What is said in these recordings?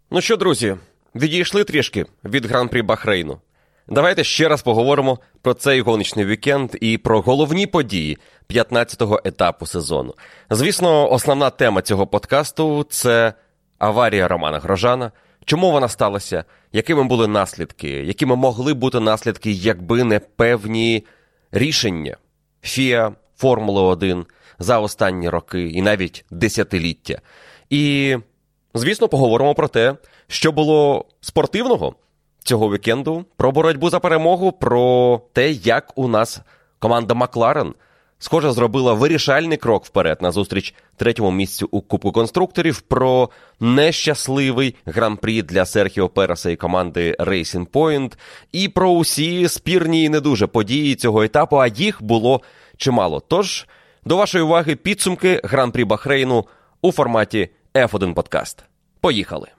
Ну що, друзі, відійшли трішки від Гран-прі Бахрейну. Давайте ще раз поговоримо про цей гоночний вікенд і про головні події 15-го етапу сезону. Звісно, основна тема цього подкасту – це аварія Романа Грожана. Чому вона сталася? Якими були наслідки? Якими могли бути наслідки, якби не певні рішення ФІА, Формули-1 за останні роки і навіть десятиліття? І, звісно, поговоримо про те, що було спортивного цього вікенду, про боротьбу за перемогу, про те, як у нас команда Макларен, схоже, зробила вирішальний крок вперед назустріч третьому місцю у Кубку конструкторів, про нещасливий гран-прі для Серхіо Переса і команди Racing Point, і про усі спірні і не дуже події цього етапу, а їх було чимало. Тож, до вашої уваги підсумки гран-прі Бахрейну у форматі F1 подкаст. Поїхали!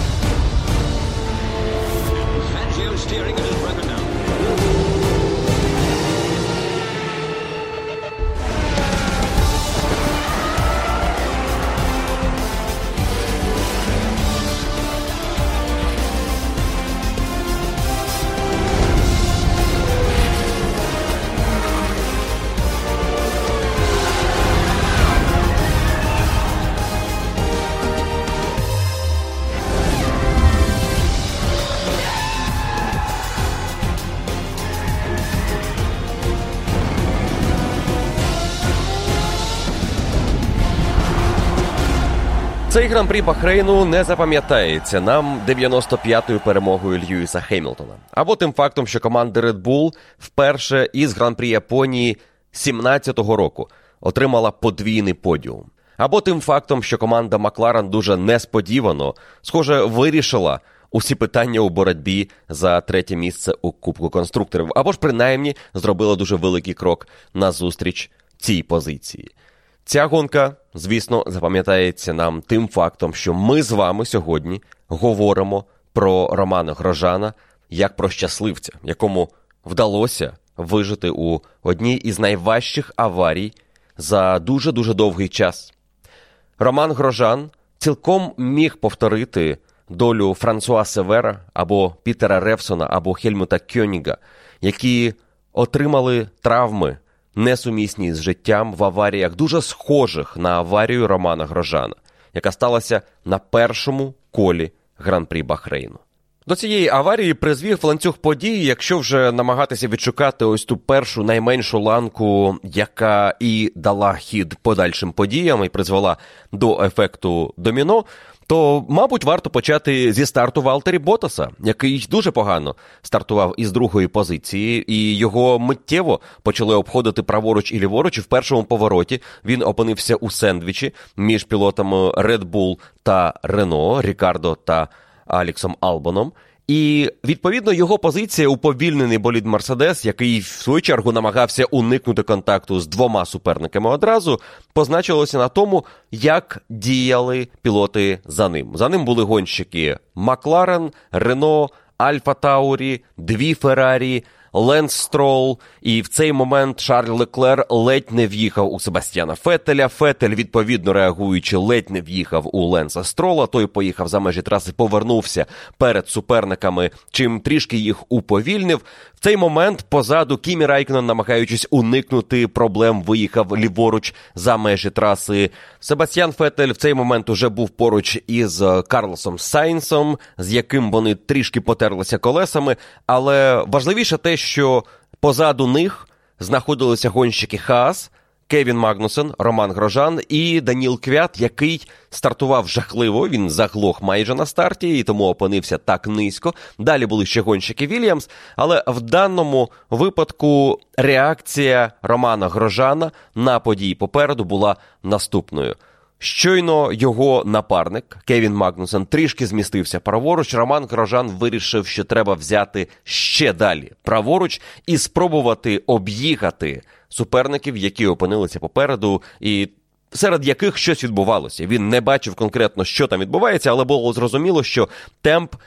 Цей гран-прі Бахрейну не запам'ятається нам 95-ю перемогою Льюіса Хемілтона. Або тим фактом, що команда Red Bull вперше із гран-прі Японії 17-го року отримала подвійний подіум. Або тим фактом, що команда Макларен дуже несподівано, схоже, вирішила усі питання у боротьбі за третє місце у Кубку конструкторів. Або ж принаймні зробила дуже великий крок назустріч цій позиції. Ця гонка, звісно, запам'ятається нам тим фактом, що ми з вами сьогодні говоримо про Романа Грожана як про щасливця, якому вдалося вижити у одній із найважчих аварій за дуже-дуже довгий час. Роман Грожан цілком міг повторити долю Франсуа Севера або Пітера Ревсона або Хельмута Кьоніга, які отримали травми, несумісні з життям в аваріях, дуже схожих на аварію Романа Грожана, яка сталася на першому колі Гран-прі Бахрейну. До цієї аварії призвів ланцюг подій, якщо вже намагатися відшукати ось ту першу найменшу ланку, яка і дала хід подальшим подіям і призвела до ефекту доміно, то, мабуть, варто почати зі старту Валтері Боттаса, який дуже погано стартував із другої позиції, і його миттєво почали обходити праворуч і ліворуч, і в першому повороті він опинився у сендвічі між пілотами Red Bull та Renault, Рікардо та Алексом Албоном. І, відповідно, його позиція уповільнений болід Мерседес, який в свою чергу намагався уникнути контакту з двома суперниками одразу, позначилося на тому, як діяли пілоти за ним. За ним були гонщики Макларен, Рено, Альфа Таурі, дві Феррарі, Ленс Стролл, і в цей момент Шарль Леклер ледь не в'їхав у Себастьяна Феттеля. Феттель, відповідно реагуючи, ледь не в'їхав у Ленса Строла. Той поїхав за межі траси, повернувся перед суперниками, чим трішки їх уповільнив. В цей момент позаду Кімі Райконен, намагаючись уникнути проблем, виїхав ліворуч за межі траси. Себастьян Феттель в цей момент уже був поруч із Карлосом Сайнсом, з яким вони трішки потерлися колесами, але важливіше те, що позаду них знаходилися гонщики Хаас, Кевін Магнусен, Роман Грожан і Даніл Квят, який стартував жахливо, він заглох майже на старті і тому опинився так низько. Далі були ще гонщики Вільямс, але в даному випадку реакція Романа Грожана на події попереду була наступною. Щойно його напарник, Кевін Магнусен, трішки змістився праворуч, Роман Грожан вирішив, що треба взяти ще далі праворуч і спробувати об'їхати суперників, які опинилися попереду, і серед яких щось відбувалося. Він не бачив конкретно, що там відбувається, але було зрозуміло, що темп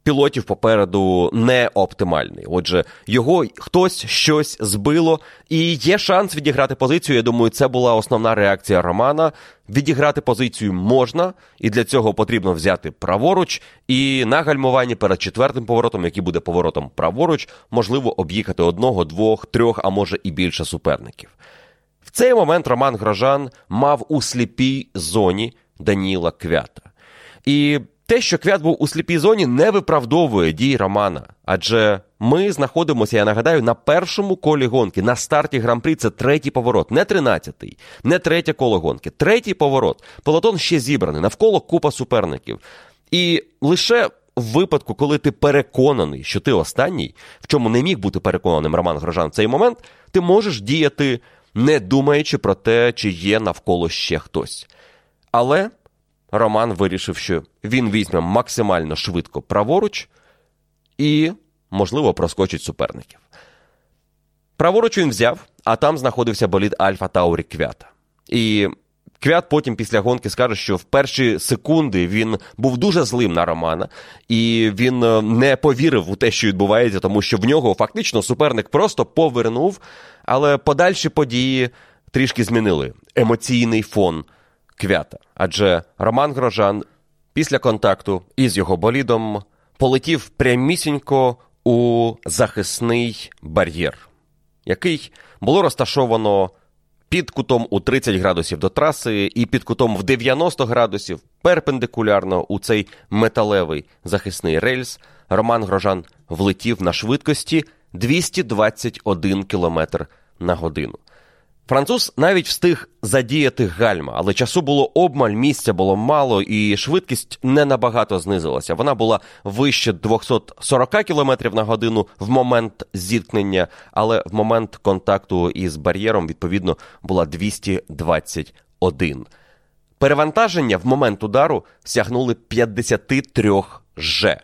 пілотів попереду не оптимальний. Отже, його хтось щось збило, і є шанс відіграти позицію. Я думаю, це була основна реакція Романа. Відіграти позицію можна, і для цього потрібно взяти праворуч, і на гальмуванні перед четвертим поворотом, який буде поворотом праворуч, можливо об'їхати одного, двох, трьох, а може і більше суперників. В цей момент Роман Грожан мав у сліпій зоні Даніїла Квята. І те, що Квят був у сліпій зоні, не виправдовує дій Романа. Адже ми знаходимося, я нагадаю, на першому колі гонки. На старті Гран-прі це третій поворот, не 13-й, не третє коло гонки. Третій поворот. Пелотон ще зібраний, навколо купа суперників. І лише в випадку, коли ти переконаний, що ти останній, в чому не міг бути переконаним Роман Грожан в цей момент, ти можеш діяти, не думаючи про те, чи є навколо ще хтось. Але Роман вирішив, що він візьме максимально швидко праворуч і, можливо, проскочить суперників. Праворуч він взяв, а там знаходився болід Альфа Таурі Квята. І Квят потім після гонки скаже, що в перші секунди він був дуже злим на Романа, і він не повірив у те, що відбувається, тому що в нього фактично суперник просто повернув, але подальші події трішки змінили емоційний фон Квята. Адже Роман Грожан після контакту із його болідом полетів прямісінько у захисний бар'єр, який було розташовано під кутом у 30 градусів до траси і під кутом в 90 градусів перпендикулярно у цей металевий захисний рельс. Роман Грожан влетів на швидкості 221 км на годину. Француз навіть встиг задіяти гальма, але часу було обмаль, місця було мало і швидкість не набагато знизилася. Вона була вище 240 км на годину в момент зіткнення, але в момент контакту із бар'єром, відповідно, була 221. Перевантаження в момент удару сягнули 53 Ж.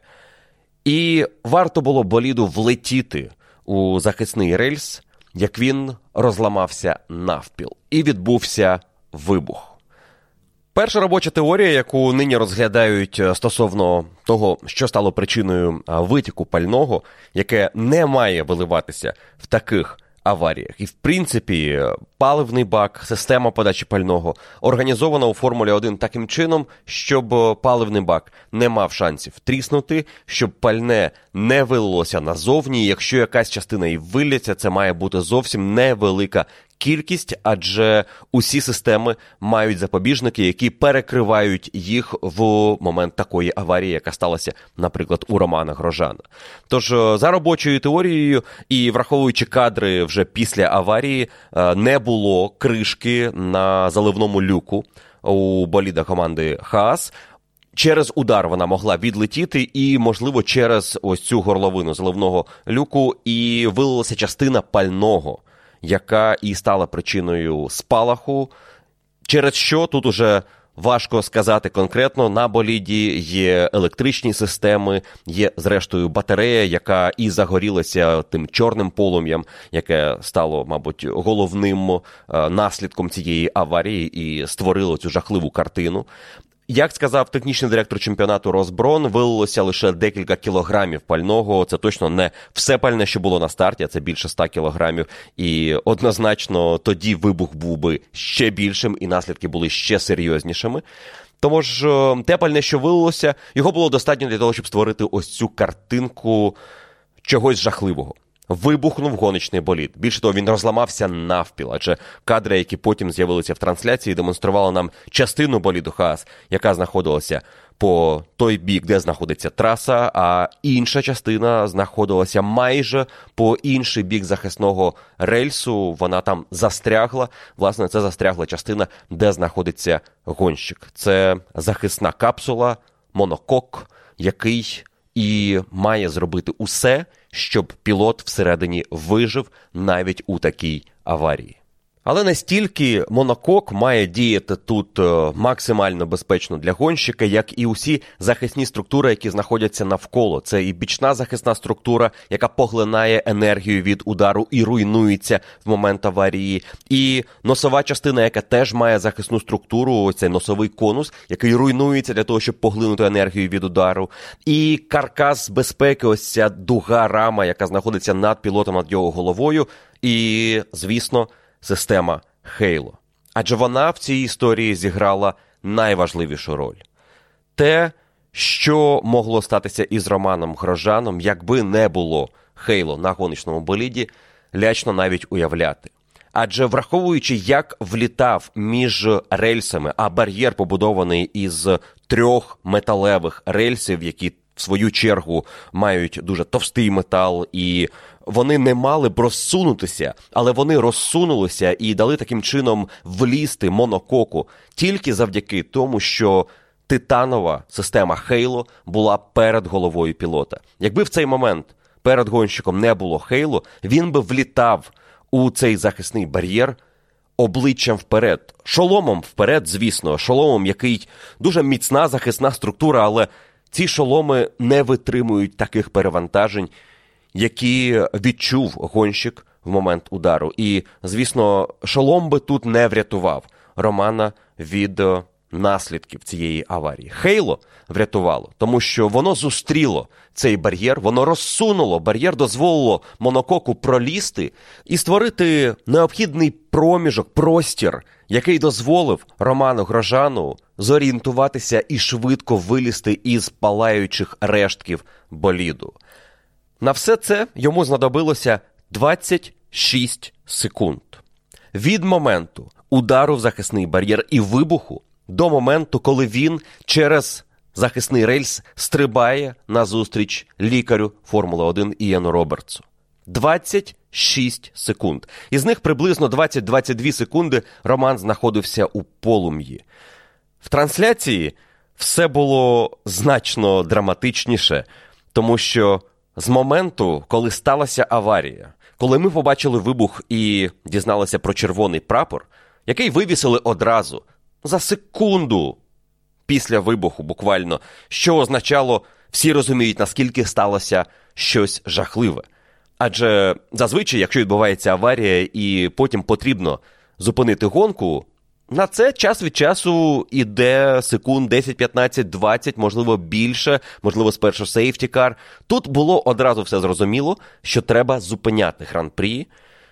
І варто було боліду влетіти у захисний рельс, як він розламався навпіл. І відбувся вибух. Перша робоча теорія, яку нині розглядають стосовно того, що стало причиною витіку пального, яке не має виливатися в таких аваріях. І, в принципі, паливний бак, система подачі пального організована у Формулі-1 таким чином, щоб паливний бак не мав шансів тріснути, щоб пальне не вилилося назовні. Якщо якась частина і вилється, це має бути зовсім невелика кількість, адже усі системи мають запобіжники, які перекривають їх в момент такої аварії, яка сталася, наприклад, у Романа Грожана. Тож, за робочою теорією і враховуючи кадри вже після аварії, не було кришки на заливному люку у боліда команди Хаас. Через удар вона могла відлетіти і, можливо, через ось цю горловину заливного люку і вилилася частина пального, яка і стала причиною спалаху, через що тут уже важко сказати конкретно. На боліді є електричні системи, є, зрештою, батарея, яка і загорілася тим чорним полум'ям, яке стало, мабуть, головним наслідком цієї аварії і створило цю жахливу картину. Як сказав технічний директор чемпіонату Рос Брон, вилилося лише декілька кілограмів пального. Це точно не все пальне, що було на старті, а це більше 100 кілограмів. І однозначно тоді вибух був би ще більшим і наслідки були ще серйознішими. Тому ж те пальне, що вилилося, його було достатньо для того, щоб створити ось цю картинку чогось жахливого. Вибухнув гоночний болід. Більше того, він розламався навпіл, адже кадри, які потім з'явилися в трансляції, демонстрували нам частину боліду Хаас, яка знаходилася по той бік, де знаходиться траса, а інша частина знаходилася майже по інший бік захисного рельсу. Вона там застрягла. Власне, це застрягла частина, де знаходиться гонщик. Це захисна капсула, монокок, який і має зробити усе, щоб пілот всередині вижив навіть у такій аварії. Але настільки монокок має діяти тут максимально безпечно для гонщика, як і усі захисні структури, які знаходяться навколо. Це і бічна захисна структура, яка поглинає енергію від удару і руйнується в момент аварії, і носова частина, яка теж має захисну структуру, ось цей носовий конус, який руйнується для того, щоб поглинути енергію від удару, і каркас безпеки, ось ця дуга, рама, яка знаходиться над пілотом, над його головою, і, звісно, система Halo. Адже вона в цій історії зіграла найважливішу роль. Те, що могло статися із Романом Грожаном, якби не було Halo на гоночному боліді, лячно навіть уявляти. Адже враховуючи, як влітав між рельсами, а бар'єр побудований із 3 металевих рельсів, які в свою чергу мають дуже товстий метал, і вони не мали б розсунутися, але вони розсунулися і дали таким чином влізти монококу тільки завдяки тому, що титанова система Halo була перед головою пілота. Якби в цей момент перед гонщиком не було Halo, він би влітав у цей захисний бар'єр обличчям вперед. Шоломом вперед, звісно. Шоломом, який дуже міцна захисна структура, але ці шоломи не витримують таких перевантажень, які відчув гонщик в момент удару. І, звісно, шолом би тут не врятував Романа від наслідків цієї аварії. Halo врятувало, тому що воно зустріло цей бар'єр, воно розсунуло, бар'єр дозволило монококу пролізти і створити необхідний проміжок, простір, який дозволив Роману Грожану зорієнтуватися і швидко вилізти із палаючих рештків боліду. На все це йому знадобилося 26 секунд. Від моменту удару в захисний бар'єр і вибуху до моменту, коли він через захисний рельс стрибає назустріч лікарю Формули-1 Іану Робертсу. 26 секунд. Із них приблизно 20-22 секунди Роман знаходився у полум'ї. В трансляції все було значно драматичніше, тому що з моменту, коли сталася аварія, коли ми побачили вибух і дізналися про червоний прапор, який вивісили одразу, за секунду після вибуху буквально, що означало, всі розуміють, наскільки сталося щось жахливе. Адже зазвичай, якщо відбувається аварія і потім потрібно зупинити гонку, на це час від часу іде секунд 10, 15, 20, можливо більше, можливо спершу сейфтікар. Тут було одразу все зрозуміло, що треба зупиняти гран-прі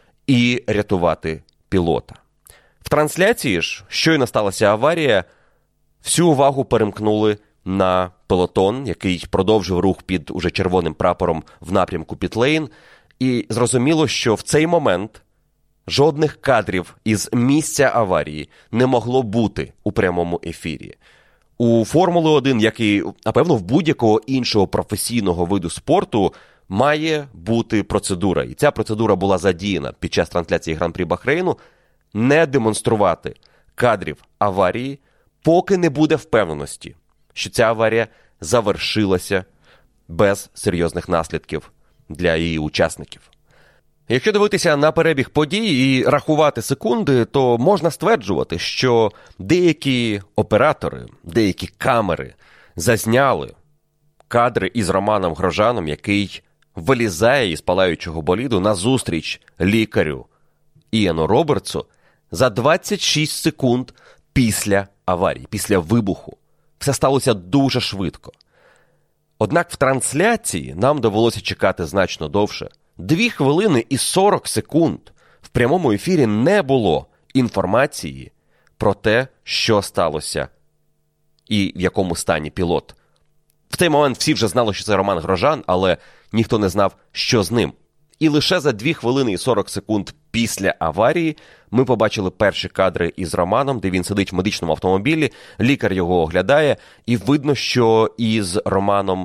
і рятувати пілота. В трансляції ж, щойно сталася аварія, всю увагу перемкнули на пелотон, який продовжив рух під уже червоним прапором в напрямку пітлейн, і зрозуміло, що в цей момент жодних кадрів із місця аварії не могло бути у прямому ефірі. У Формули-1, як і, напевно, в будь-якого іншого професійного виду спорту, має бути процедура. І ця процедура була задіяна під час трансляції Гран-прі Бахрейну – не демонструвати кадрів аварії, поки не буде впевненості, що ця аварія завершилася без серйозних наслідків для її учасників. Якщо дивитися на перебіг подій і рахувати секунди, то можна стверджувати, що деякі оператори, деякі камери зазняли кадри із Романом Грожаном, який вилізає із палаючого боліду назустріч лікарю Іану Робертсу за 26 секунд після аварії, після вибуху. Все сталося дуже швидко. Однак в трансляції нам довелося чекати значно довше. 2 хвилини і 40 секунд в прямому ефірі не було інформації про те, що сталося і в якому стані пілот. В цей момент всі вже знали, що це Роман Грожан, але ніхто не знав, що з ним. І лише за 2 хвилини і 40 секунд після аварії ми побачили перші кадри із Романом, де він сидить в медичному автомобілі, лікар його оглядає, і видно, що із Романом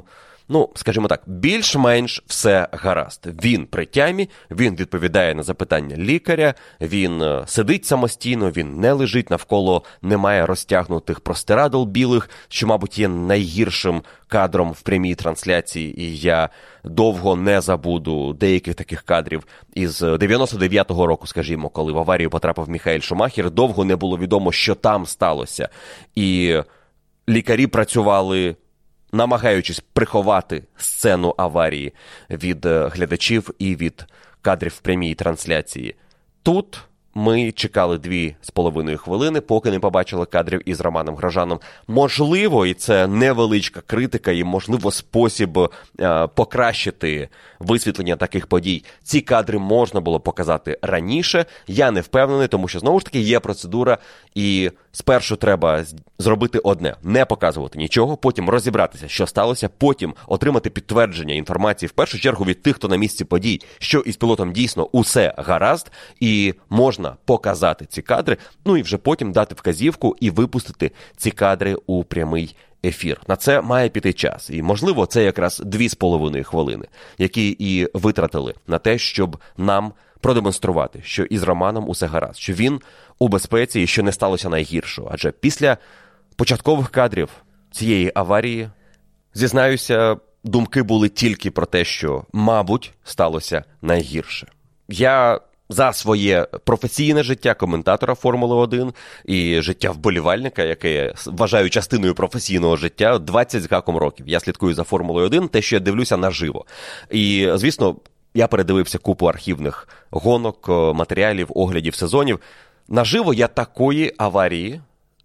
скажімо так, більш-менш все гаразд. Він при тямі, він відповідає на запитання лікаря, він сидить самостійно, він не лежить, навколо немає розтягнутих простирадл білих, що, мабуть, є найгіршим кадром в прямій трансляції, і я довго не забуду деяких таких кадрів із 99-го року, скажімо, коли в аварію потрапив Міхаель Шумахер, довго не було відомо, що там сталося. І лікарі працювали, намагаючись приховати сцену аварії від глядачів і від кадрів в прямій трансляції. Тут ми чекали 2,5 хвилини, поки не побачили кадрів із Романом Грожаном. Можливо, і це невеличка критика, і, можливо, спосіб покращити висвітлення таких подій. Ці кадри можна було показати раніше. Я не впевнений, тому що, знову ж таки, є процедура, і спершу треба зробити одне – не показувати нічого, потім розібратися, що сталося, потім отримати підтвердження інформації, в першу чергу, від тих, хто на місці подій, що із пілотом дійсно усе гаразд, і можна показати ці кадри, і вже потім дати вказівку і випустити ці кадри у прямий ефір. На це має піти час. І, можливо, це якраз 2,5 хвилини, які і витратили на те, щоб нам продемонструвати, що із Романом усе гаразд, що він у безпеці і що не сталося найгіршого. Адже після початкових кадрів цієї аварії, зізнаюся, думки були тільки про те, що, мабуть, сталося найгірше. Я за своє професійне життя коментатора Формули-1 і життя вболівальника, яке я вважаю частиною професійного життя, 20 з гаком років. Я слідкую за Формулою-1, те, що я дивлюся наживо. І, звісно, я передивився купу архівних гонок, матеріалів, оглядів сезонів. Наживо я такої аварії,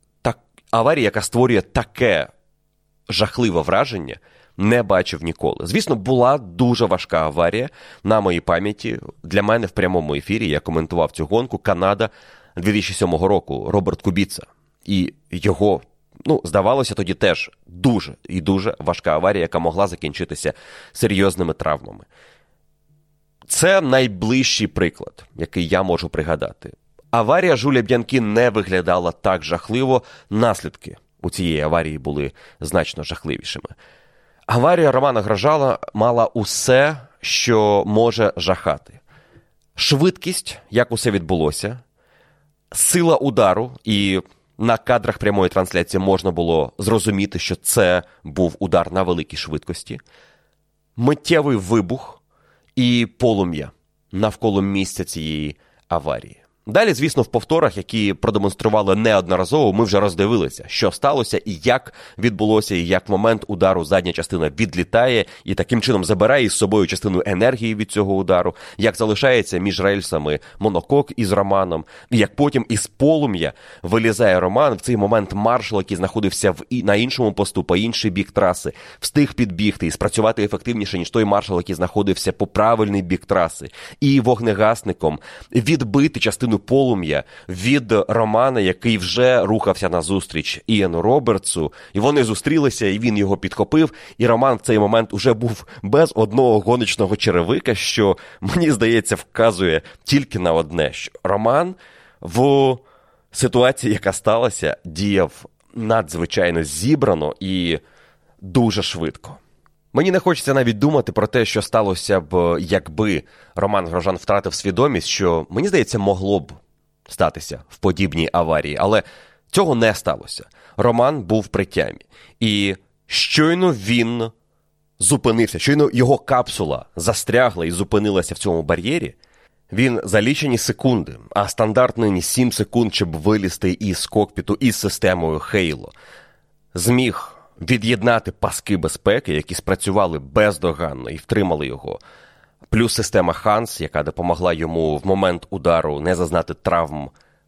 яка створює таке жахливе враження, не бачив ніколи. Звісно, була дуже важка аварія на моїй пам'яті. Для мене в прямому ефірі я коментував цю гонку Канада 2007 року, Роберт Кубіца. І його, здавалося, тоді теж дуже і дуже важка аварія, яка могла закінчитися серйозними травмами. Це найближчий приклад, який я можу пригадати. Аварія Жюля Б'янкі не виглядала так жахливо, наслідки у цієї аварії були значно жахливішими. Аварія Романа Грожана мала усе, що може жахати. Швидкість, як усе відбулося, сила удару, і на кадрах прямої трансляції можна було зрозуміти, що це був удар на великій швидкості, миттєвий вибух і полум'я навколо місця цієї аварії. Далі, звісно, в повторах, які продемонстрували неодноразово, ми вже роздивилися, що сталося і як відбулося, і як в момент удару задня частина відлітає і таким чином забирає із собою частину енергії від цього удару, як залишається між рельсами монокок із Романом, і як потім із полум'я вилізає Роман. В цей момент маршал, який знаходився на іншому посту, по інший бік траси, встиг підбігти і спрацювати ефективніше, ніж той маршал, який знаходився по правильний бік траси, і вогнегасником відбити частину полум'я від Романа, який вже рухався назустріч Іану Робертсу, і вони зустрілися, і він його підхопив, і Роман в цей момент уже був без одного гоночного черевика, що, мені здається, вказує тільки на одне, що Роман в ситуації, яка сталася, діяв надзвичайно зібрано і дуже швидко. Мені не хочеться навіть думати про те, що сталося б, якби Роман Грожан втратив свідомість, що, мені здається, могло б статися в подібній аварії. Але цього не сталося. Роман був при тямі. І щойно він зупинився, щойно його капсула застрягла і зупинилася в цьому бар'єрі, він за лічені секунди, а стандартно 7 секунд, щоб вилізти із кокпіту із системою Halo, зміг від'єднати паски безпеки, які спрацювали бездоганно і втримали його. Плюс система Ханс, яка допомогла йому в момент удару не зазнати травм,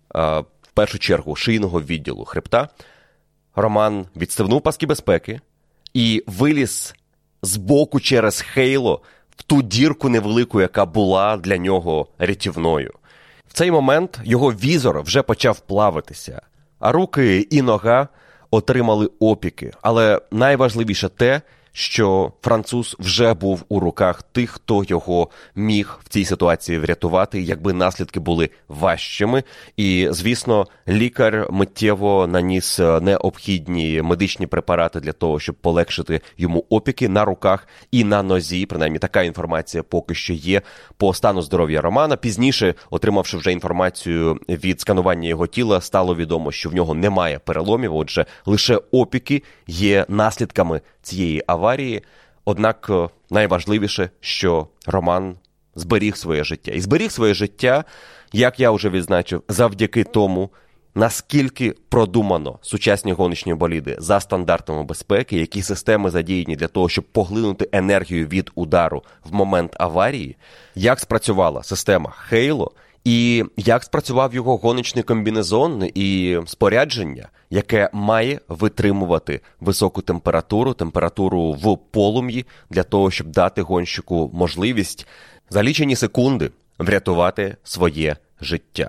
в першу чергу, шийного відділу хребта. Роман відстебнув паски безпеки і виліз збоку через Хейло в ту дірку невелику, яка була для нього рятівною. В цей момент його візор вже почав плавитися, а руки і нога отримали опіки. Але найважливіше те, що француз вже був у руках тих, хто його міг в цій ситуації врятувати, якби наслідки були важчими. І, звісно, лікар миттєво наніс необхідні медичні препарати для того, щоб полегшити йому опіки на руках і на нозі. Принаймні, така інформація поки що є по стану здоров'я Романа. Пізніше, отримавши вже інформацію від сканування його тіла, стало відомо, що в нього немає переломів, отже, лише опіки є наслідками цієї аварії. Однак найважливіше, що Роман зберіг своє життя. І зберіг своє життя, як я вже відзначив, завдяки тому, наскільки продумано сучасні гоночні боліди за стандартами безпеки, які системи задіяні для того, щоб поглинути енергію від удару в момент аварії, як спрацювала система Halo, і як спрацював його гоночний комбінезон і спорядження, яке має витримувати високу температуру в полум'ї, для того, щоб дати гонщику можливість за лічені секунди врятувати своє життя.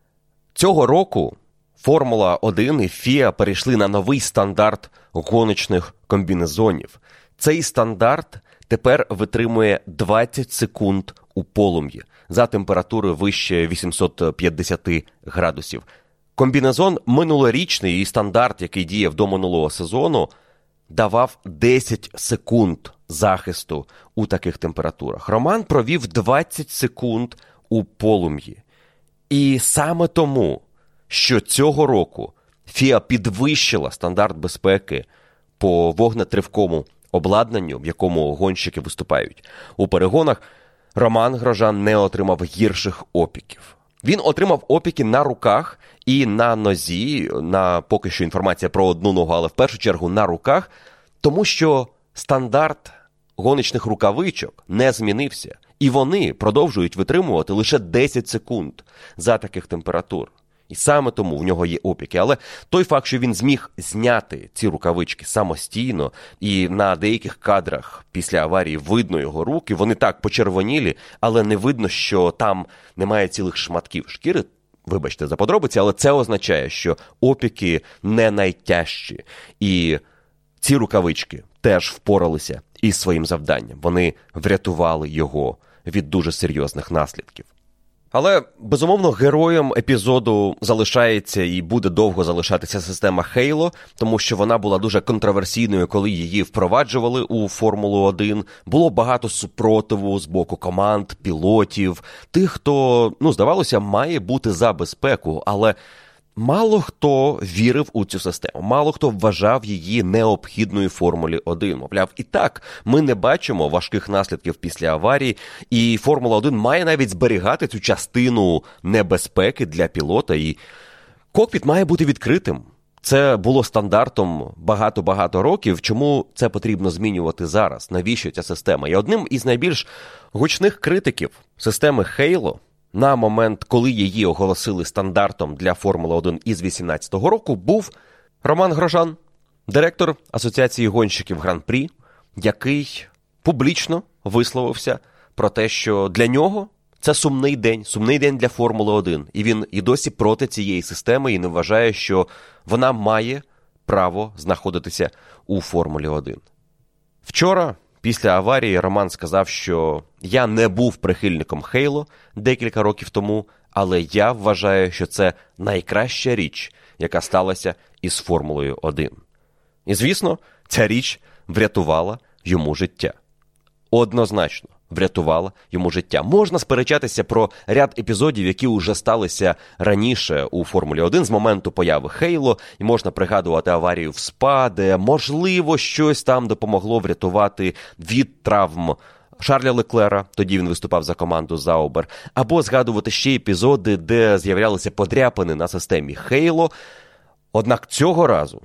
Цього року Формула-1 і ФІА перейшли на новий стандарт гоночних комбінезонів. Цей стандарт тепер витримує 20 секунд у полум'ї за температурою вище 850 градусів. Комбінезон минулорічний і стандарт, який діяв до минулого сезону, давав 10 секунд захисту у таких температурах. Роман провів 20 секунд у полум'ї. І саме тому, що цього року ФІА підвищила стандарт безпеки по вогнетривкому обладнанню, в якому гонщики виступають у перегонах, Роман Грожан не отримав гірших опіків. Він отримав опіки на руках і на нозі, на поки що інформація про одну ногу, але в першу чергу на руках, тому що стандарт гоночних рукавичок не змінився. І вони продовжують витримувати лише 10 секунд за таких температур. І саме тому в нього є опіки. Але той факт, що він зміг зняти ці рукавички самостійно, і на деяких кадрах після аварії видно його руки, вони так почервонілі, але не видно, що там немає цілих шматків шкіри. Вибачте за подробиці, але це означає, що опіки не найтяжчі. І ці рукавички теж впоралися із своїм завданням. Вони врятували його від дуже серйозних наслідків. Але, безумовно, героєм епізоду залишається і буде довго залишатися система Halo, тому що вона була дуже контроверсійною, коли її впроваджували у Формулу-1. Було багато супротиву з боку команд, пілотів, тих, хто, здавалося, має бути за безпеку, але мало хто вірив у цю систему, мало хто вважав її необхідною Формулі-1. Мовляв, і так, ми не бачимо важких наслідків після аварії, і Формула-1 має навіть зберігати цю частину небезпеки для пілота, і кокпіт має бути відкритим. Це було стандартом багато-багато років. Чому це потрібно змінювати зараз? Навіщо ця система? І одним із найбільш гучних критиків системи Halo на момент, коли її оголосили стандартом для Формули-1 із 2018 року, був Роман Грожан, директор Асоціації гонщиків Гран-прі, який публічно висловився про те, що для нього це сумний день для Формули-1. І він і досі проти цієї системи і не вважає, що вона має право знаходитися у Формулі-1. Вчора, після аварії, Роман сказав, що я не був прихильником Halo декілька років тому, але я вважаю, що це найкраща річ, яка сталася із Формулою 1. І, звісно, ця річ врятувала йому життя. Однозначно врятувала йому життя. Можна сперечатися про ряд епізодів, які вже сталися раніше у Формулі 1 з моменту появи Halo, і можна пригадувати аварію в СПА, де, можливо, щось там допомогло врятувати від травм Шарля Леклера, тоді він виступав за команду Заубер, або згадувати ще епізоди, де з'являлися подряпини на системі Halo. Однак цього разу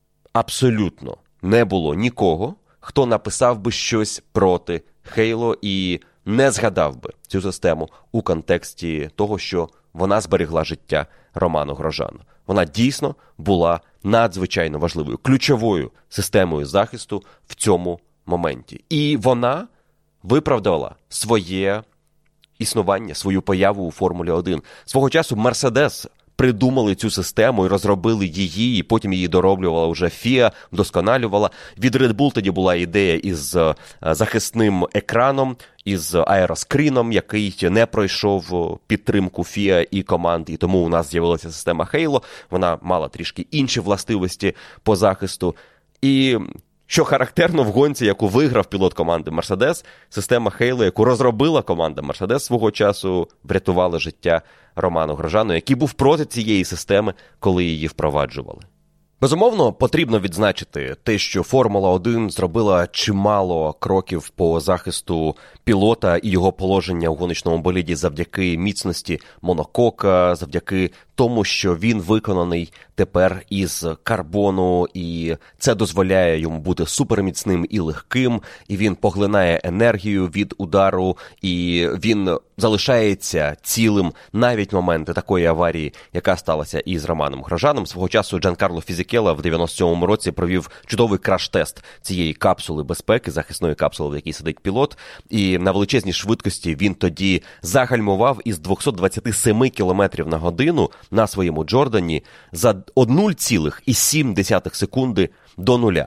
абсолютно не було нікого, хто написав би щось проти Halo і не згадав би цю систему у контексті того, що вона зберегла життя Роману Грожану. Вона дійсно була надзвичайно важливою, ключовою системою захисту в цьому моменті. І вона виправдала своє існування, свою появу у Формулі 1. Свого часу Мерседес придумали цю систему і розробили її, і потім її дороблювала вже FIA, вдосконалювала. Від Red Bull тоді була ідея із захисним екраном, із аероскріном, який не пройшов підтримку FIA і команд, і тому у нас з'явилася система Halo. Вона мала трішки інші властивості по захисту. І що характерно, в гонці, яку виграв пілот команди Mercedes, система Halo, яку розробила команда Mercedes свого часу, врятувала життя Роману Грожану, який був проти цієї системи, коли її впроваджували. Безумовно, потрібно відзначити те, що Формула-1 зробила чимало кроків по захисту пілота і його положення у гоночному боліді завдяки міцності монокока, завдяки тому, що він виконаний тепер із карбону, і це дозволяє йому бути суперміцним і легким, і він поглинає енергію від удару, і він залишається цілим навіть в моменти такої аварії, яка сталася із Романом Грожаном. Свого часу Джанкарло Фізікелло в 97-му році провів чудовий краш-тест цієї капсули безпеки, захисної капсули, в якій сидить пілот, і на величезній швидкості він тоді загальмував із 227 км на годину на своєму Джордані за 1,7 секунди до нуля.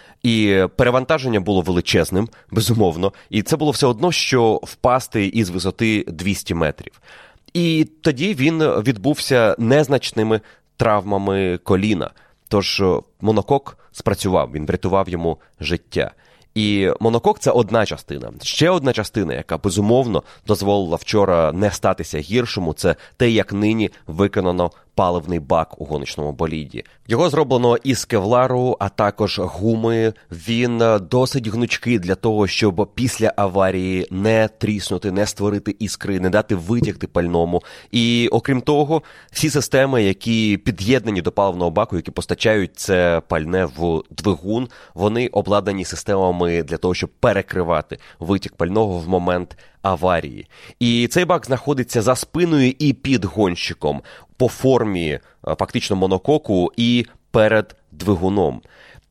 І перевантаження було величезним, безумовно, і це було все одно, що впасти із висоти 200 метрів. І тоді він відбувся незначними травмами коліна, тож монокок спрацював, він врятував йому життя. І монокок – це одна частина. Ще одна частина, яка, безумовно, дозволила вчора не статися гіршому, це те, як нині виконано паливний бак у гоночному боліді. Його зроблено із кевлару, а також гуми. Він досить гнучкий для того, щоб після аварії не тріснути, не створити іскри, не дати витягти пальному. І, окрім того, всі системи, які під'єднані до паливного баку, які постачають це пальне в двигун, вони обладнані системами для того, щоб перекривати витік пального в момент аварії. І цей бак знаходиться за спиною і під гонщиком по формі фактично монококу і перед двигуном.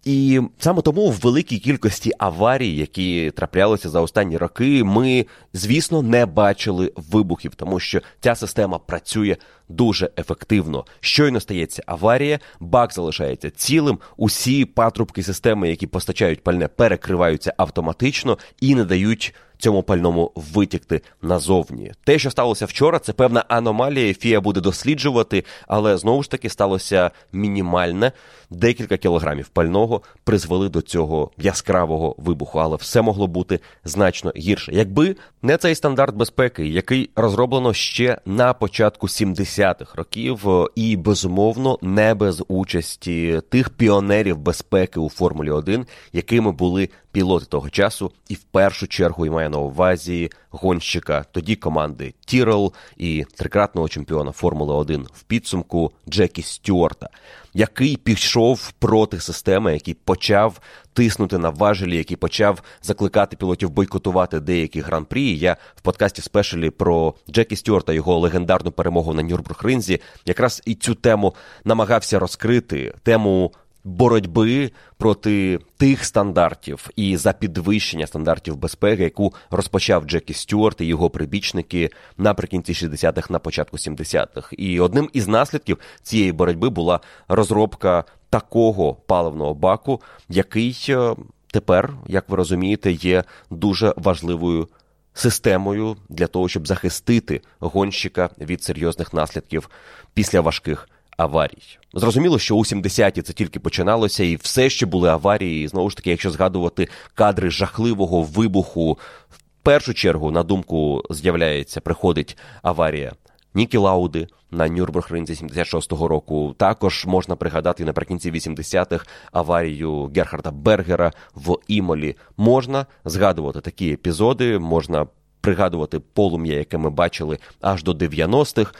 І саме тому в великій кількості аварій, які траплялися за останні роки, ми, звісно, не бачили вибухів, тому що ця система працює дуже ефективно. Щойно стається аварія, бак залишається цілим, усі патрубки системи, які постачають пальне, перекриваються автоматично і не дають цьому пальному витікти назовні. Те, що сталося вчора, це певна аномалія, FIA буде досліджувати, але знову ж таки сталося мінімальне. Декілька кілограмів пального призвели до цього яскравого вибуху, але все могло бути значно гірше. Якби не цей стандарт безпеки, який розроблено ще на початку 70-х років і, безумовно, не без участі тих піонерів безпеки у Формулі-1, якими були пілоти того часу, і в першу чергу і має на увазі гонщика тоді команди Тіррелл і трикратного чемпіона Формули-1 в підсумку Джекі Стюарта, який пішов проти системи, який почав тиснути на важелі, який почав закликати пілотів бойкотувати деякі гран-прі. Я в подкасті спешалі про Джекі Стюарта, його легендарну перемогу на Нюрбургринзі, якраз і цю тему намагався розкрити, тему боротьби проти тих стандартів і за підвищення стандартів безпеки, яку розпочав Джекі Стюарт і його прибічники наприкінці 60-х, на початку 70-х. І одним із наслідків цієї боротьби була розробка такого паливного баку, який тепер, як ви розумієте, є дуже важливою системою для того, щоб захистити гонщика від серйозних наслідків після важких аварій. Зрозуміло, що у 70-ті це тільки починалося, і все ще були аварії. І, знову ж таки, якщо згадувати кадри жахливого вибуху, в першу чергу на думку приходить аварія Нікі Лауди на Нюрбургринзі 76-го року. Також можна пригадати наприкінці 80-х аварію Герхарда Бергера в Імолі. Можна згадувати такі епізоди, можна пригадувати полум'я, яке ми бачили аж до 90-х.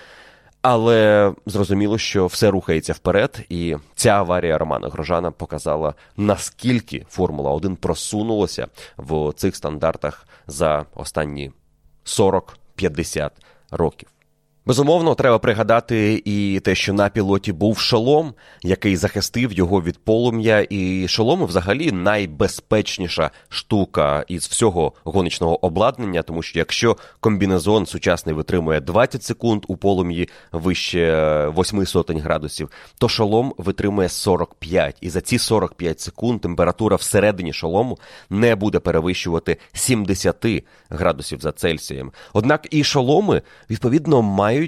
Але зрозуміло, що все рухається вперед, і ця аварія Романа Грожана показала, наскільки Формула-1 просунулася в цих стандартах за останні 40-50 років. Безумовно, треба пригадати і те, що на пілоті був шолом, який захистив його від полум'я. І шоломи взагалі найбезпечніша штука із всього гоночного обладнання, тому що якщо комбінезон сучасний витримує 20 секунд у полум'ї вище 0,08 градусів, то шолом витримує 45. І за ці 45 секунд температура всередині шолому не буде перевищувати 70 градусів за Цельсієм. Однак і шоломи, відповідно, мають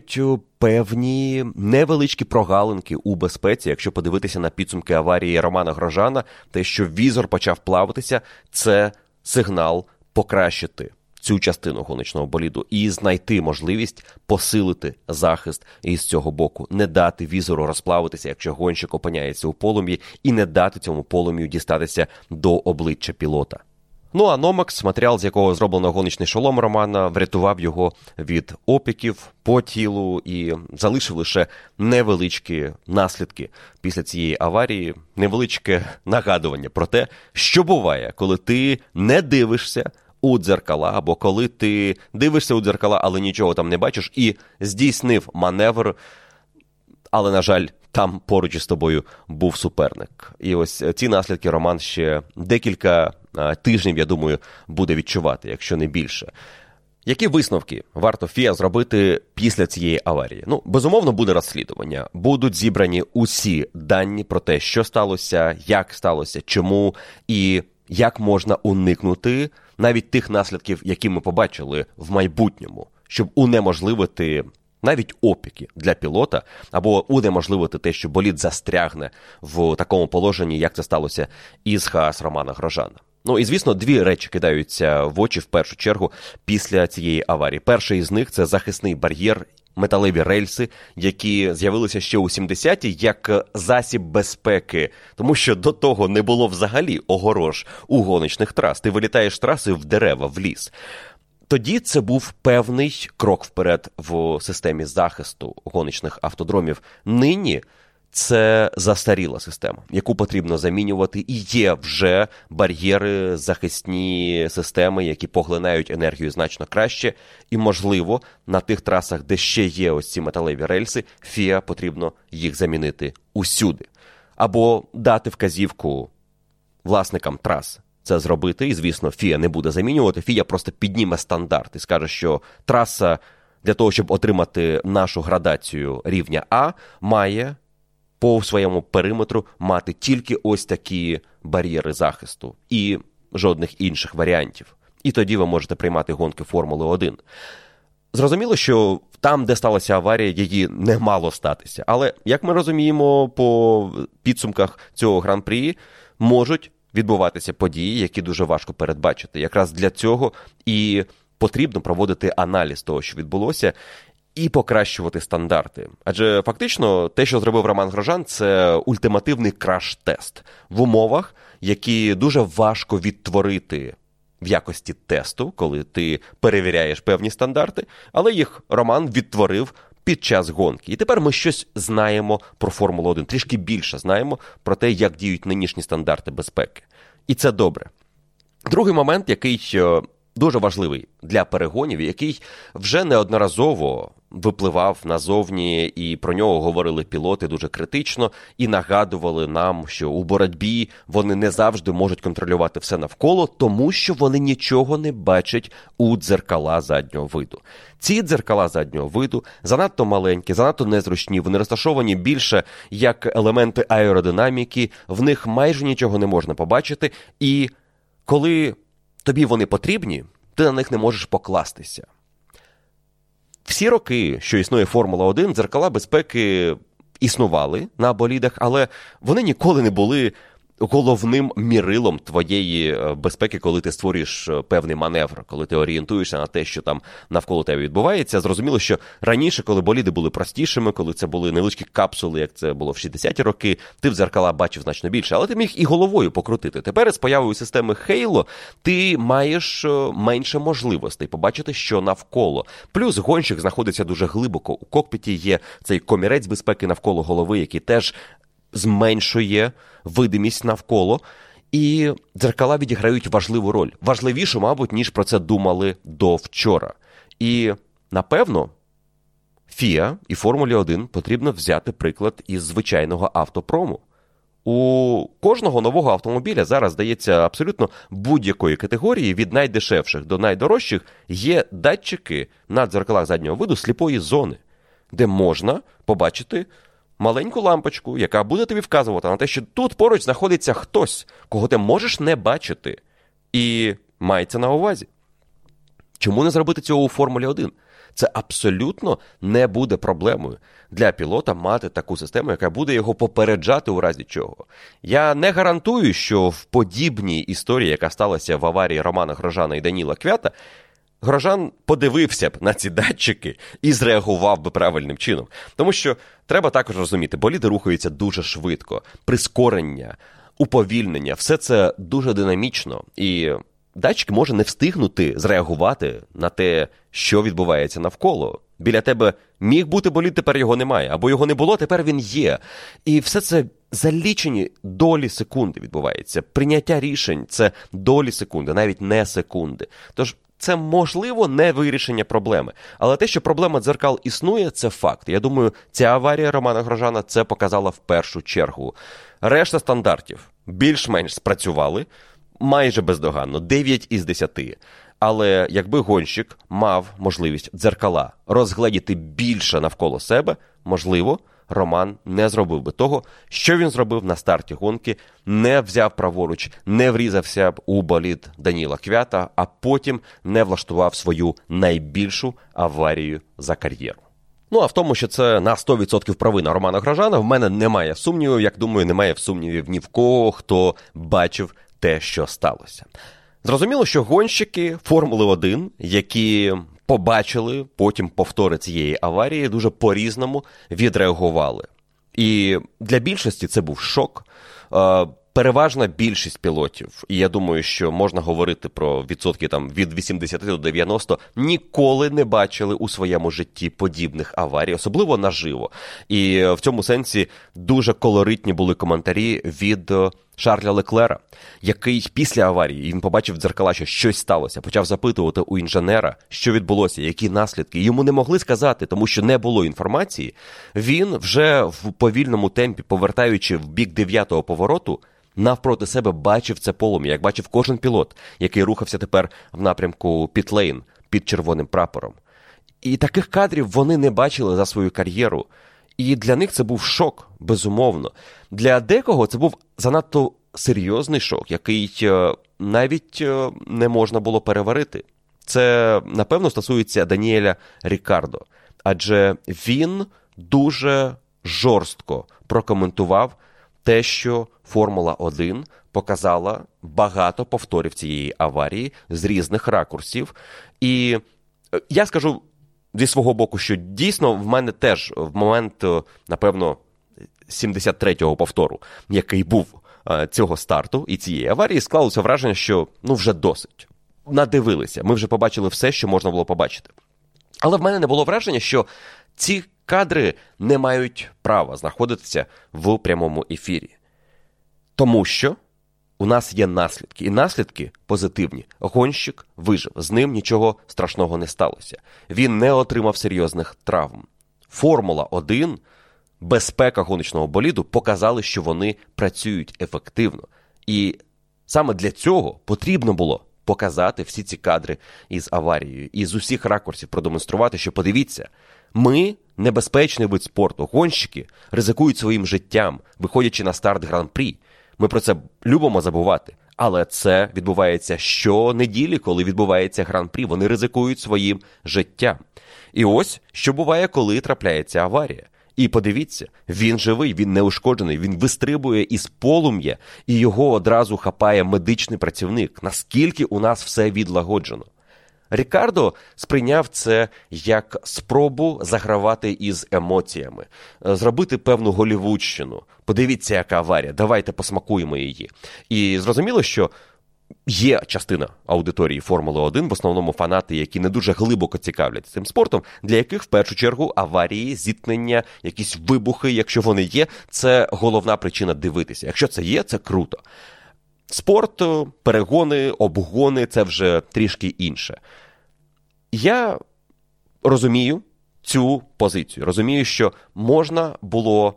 певні невеличкі прогалинки у безпеці. Якщо подивитися на підсумки аварії Романа Грожана, те, що візор почав плаватися, це сигнал покращити цю частину гоночного боліду і знайти можливість посилити захист із цього боку. Не дати візору розплавитися, якщо гонщик опиняється у полум'ї, і не дати цьому полум'ю дістатися до обличчя пілота. Ну а Nomex, матеріал, з якого зроблено гоночний шолом Романа, врятував його від опіків по тілу і залишив лише невеличкі наслідки після цієї аварії, невеличке нагадування про те, що буває, коли ти не дивишся у дзеркала, або коли ти дивишся у дзеркала, але нічого там не бачиш, і здійснив маневр, але, на жаль, там поруч із тобою був суперник. І ось ці наслідки Роман ще декілька тижнів, я думаю, буде відчувати, якщо не більше. Які висновки варто ФІА зробити після цієї аварії? Ну, безумовно, буде розслідування. Будуть зібрані усі дані про те, що сталося, як сталося, чому і як можна уникнути навіть тих наслідків, які ми побачили в майбутньому, щоб унеможливити навіть опіки для пілота, або унеможливити те, що болід застрягне в такому положенні, як це сталося із Хаас Романа Грожана. Ну і, звісно, дві речі кидаються в очі в першу чергу після цієї аварії. Перший із них – це захисний бар'єр, металеві рельси, які з'явилися ще у 70-ті як засіб безпеки, тому що до того не було взагалі огорож у гоночних трас. Ти вилітаєш з траси в дерева, в ліс. Тоді це був певний крок вперед в системі захисту гоночних автодромів. Нині це застаріла система, яку потрібно замінювати, і є вже бар'єри, захисні системи, які поглинають енергію значно краще, і, можливо, на тих трасах, де ще є ось ці металеві рельси, ФІА потрібно їх замінити усюди. Або дати вказівку власникам трас це зробити, і, звісно, ФІА не буде замінювати, ФІА просто підніме стандарт і скаже, що траса для того, щоб отримати нашу градацію рівня А, має по своєму периметру мати тільки ось такі бар'єри захисту і жодних інших варіантів. І тоді ви можете приймати гонки Формули-1. Зрозуміло, що там, де сталася аварія, її не мало статися. Але, як ми розуміємо, по підсумках цього гран-прі можуть відбуватися події, які дуже важко передбачити. Якраз для цього і потрібно проводити аналіз того, що відбулося, і покращувати стандарти. Адже фактично те, що зробив Роман Грожан, це ультимативний краш-тест в умовах, які дуже важко відтворити в якості тесту, коли ти перевіряєш певні стандарти, але їх Роман відтворив під час гонки. І тепер ми щось знаємо про Формулу-1, трішки більше знаємо про те, як діють нинішні стандарти безпеки. І це добре. Другий момент, який дуже важливий для перегонів, який вже неодноразово випливав назовні, і про нього говорили пілоти дуже критично, і нагадували нам, що у боротьбі вони не завжди можуть контролювати все навколо, тому що вони нічого не бачать у дзеркала заднього виду. Ці дзеркала заднього виду занадто маленькі, занадто незручні, вони розташовані більше як елементи аеродинаміки, в них майже нічого не можна побачити, і коли тобі вони потрібні, ти на них не можеш покластися. Всі роки, що існує Формула-1, дзеркала безпеки існували на болідах, але вони ніколи не були головним мірилом твоєї безпеки, коли ти створюєш певний маневр, коли ти орієнтуєшся на те, що там навколо тебе відбувається. Зрозуміло, що раніше, коли боліди були простішими, коли це були невеличкі капсули, як це було в 60-ті роки, ти в дзеркала бачив значно більше, але ти міг і головою покрутити. Тепер з появою системи Halo ти маєш менше можливостей побачити, що навколо. Плюс гонщик знаходиться дуже глибоко. У кокпіті є цей комірець безпеки навколо голови, який теж зменшує видимість навколо, і дзеркала відіграють важливу роль. Важливішу, мабуть, ніж про це думали до вчора. І, напевно, ФІА і Формулі 1 потрібно взяти приклад із звичайного автопрому. У кожного нового автомобіля зараз, здається, абсолютно будь-якої категорії, від найдешевших до найдорожчих, є датчики на дзеркалах заднього виду сліпої зони, де можна побачити маленьку лампочку, яка буде тобі вказувати на те, що тут поруч знаходиться хтось, кого ти можеш не бачити. І мається на увазі. Чому не зробити цього у Формулі 1? Це абсолютно не буде проблемою для пілота мати таку систему, яка буде його попереджати у разі чого. Я не гарантую, що в подібній історії, яка сталася в аварії Романа Грожана і Даніла Квята, Грожан подивився б на ці датчики і зреагував би правильним чином. Тому що треба також розуміти, боліди рухаються дуже швидко. Прискорення, уповільнення – все це дуже динамічно. І датчик може не встигнути зреагувати на те, що відбувається навколо. Біля тебе міг бути болід, тепер його немає. Або його не було, тепер він є. І все це за лічені долі секунди відбувається. Прийняття рішень – це долі секунди, навіть не секунди. Тож це, можливо, не вирішення проблеми. Але те, що проблема дзеркал існує, це факт. Я думаю, ця аварія Романа Грожана це показала в першу чергу. Решта стандартів більш-менш спрацювали, майже бездоганно, 9 із 10. Але якби гонщик мав можливість дзеркала розгледіти більше навколо себе, можливо, Роман не зробив би того, що він зробив на старті гонки, не взяв праворуч, не врізався б у болід Даніла Квята, а потім не влаштував свою найбільшу аварію за кар'єру. Ну, а в тому, що це на 100% провина Романа Грожана, в мене немає сумнівів, як думаю, немає сумнівів ні в кого, хто бачив те, що сталося. Зрозуміло, що гонщики Формули 1, які побачили потім повтори цієї аварії, дуже по-різному відреагували. І для більшості це був шок. Переважна більшість пілотів, і я думаю, що можна говорити про відсотки там від 80 до 90, ніколи не бачили у своєму житті подібних аварій, особливо наживо. І в цьому сенсі дуже колоритні були коментарі від Шарля Леклера, який після аварії, він побачив в дзеркала, що щось сталося, почав запитувати у інженера, що відбулося, які наслідки. Йому не могли сказати, тому що не було інформації. Він вже в повільному темпі, повертаючи в бік 9-го повороту, навпроти себе бачив це полум'я, як бачив кожен пілот, який рухався тепер в напрямку пітлейн під червоним прапором. І таких кадрів вони не бачили за свою кар'єру. І для них це був шок, безумовно. Для декого це був занадто серйозний шок, який навіть не можна було переварити. Це, напевно, стосується Даніеля Рікардо. Адже він дуже жорстко прокоментував те, що Формула-1 показала багато повторів цієї аварії з різних ракурсів. І я скажу зі свого боку, що дійсно в мене теж в момент, напевно, 73-го повтору, який був цього старту і цієї аварії, склалося враження, що вже досить. Надивилися, ми вже побачили все, що можна було побачити. Але в мене не було враження, що ці кадри не мають права знаходитися в прямому ефірі. Тому що у нас є наслідки, і наслідки позитивні. Гонщик вижив, з ним нічого страшного не сталося. Він не отримав серйозних травм. Формула-1, безпека гоночного боліду показали, що вони працюють ефективно. І саме для цього потрібно було показати всі ці кадри із аварією. І з усіх ракурсів продемонструвати, що подивіться, ми небезпечний вид спорту. Гонщики ризикують своїм життям, виходячи на старт Гран-прі. Ми про це любимо забувати. Але це відбувається щонеділі, коли відбувається Гран-прі. Вони ризикують своїм життям. І ось, що буває, коли трапляється аварія. І подивіться, він живий, він неушкоджений, він вистрибує із полум'я, і його одразу хапає медичний працівник. Наскільки у нас все відлагоджено. Рікардо сприйняв це як спробу загравати із емоціями, зробити певну голівудщину. Подивіться, яка аварія, давайте посмакуємо її. І зрозуміло, що є частина аудиторії Формули-1, в основному фанати, які не дуже глибоко цікавляться цим спортом, для яких в першу чергу аварії, зіткнення, якісь вибухи, якщо вони є, це головна причина дивитися. Якщо це є, це круто. Спорт, перегони, обгони – це вже трішки інше. Я розумію цю позицію. Розумію, що можна було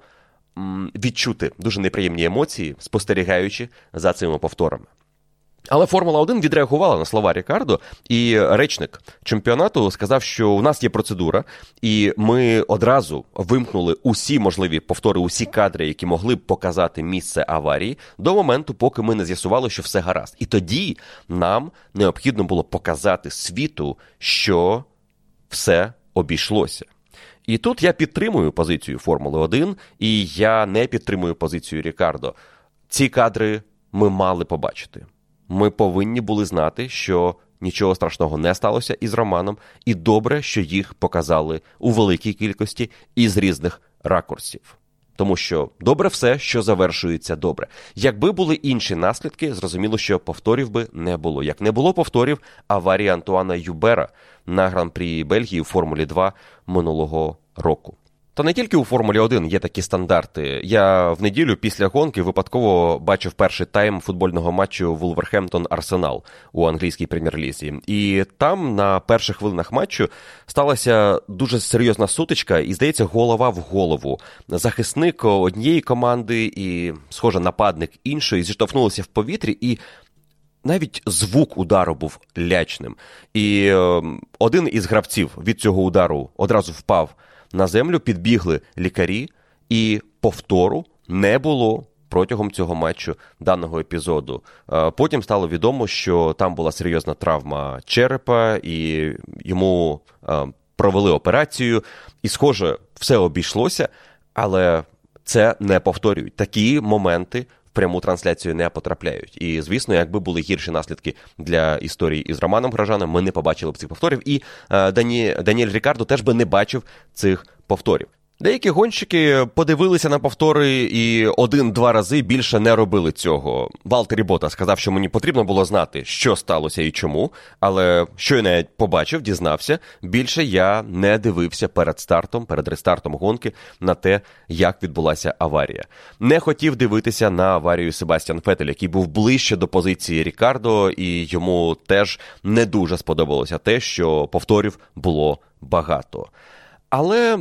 відчути дуже неприємні емоції, спостерігаючи за цими повторами. Але Формула-1 відреагувала на слова Рікардо, і речник чемпіонату сказав, що у нас є процедура, і ми одразу вимкнули усі можливі повтори, усі кадри, які могли б показати місце аварії, до моменту, поки ми не з'ясували, що все гаразд. І тоді нам необхідно було показати світу, що все обійшлося. І тут я підтримую позицію Формули-1, і я не підтримую позицію Рікардо. Ці кадри ми мали побачити. Ми повинні були знати, що нічого страшного не сталося із Романом, і добре, що їх показали у великій кількості і з різних ракурсів. Тому що добре все, що завершується добре. Якби були інші наслідки, зрозуміло, що повторів би не було. Як не було повторів аварії Антуана Юбера на Гран-прі Бельгії у Формулі-2 минулого року. Та не тільки у Формулі-1 є такі стандарти. Я в неділю після гонки випадково бачив перший тайм футбольного матчу Вулверхемптон-Арсенал у англійській прем'єр-лізі. І там на перших хвилинах матчу сталася дуже серйозна сутичка і, здається, голова в голову. Захисник однієї команди і, схоже, нападник іншої зіштовхнулися в повітрі, і навіть звук удару був лячним. І один із гравців від цього удару одразу впав на землю, підбігли лікарі, і повтору не було протягом цього матчу, даного епізоду. Потім стало відомо, що там була серйозна травма черепа, і йому провели операцію, і, схоже, все обійшлося, але це не повторюють. Такі моменти в пряму трансляцію не потрапляють. І, звісно, якби були гірші наслідки для історії із Романом Грожаном, ми не побачили б цих повторів, і Даніель Рікардо теж би не бачив цих повторів. Деякі гонщики подивилися на повтори і 1-2 рази більше не робили цього. Валтері Ботас сказав, що мені потрібно було знати, що сталося і чому, але що я навіть побачив, дізнався, більше я не дивився перед рестартом гонки на те, як відбулася аварія. Не хотів дивитися на аварію Себастьян Феттель, який був ближче до позиції Рікардо, і йому теж не дуже сподобалося те, що повторів було багато. Але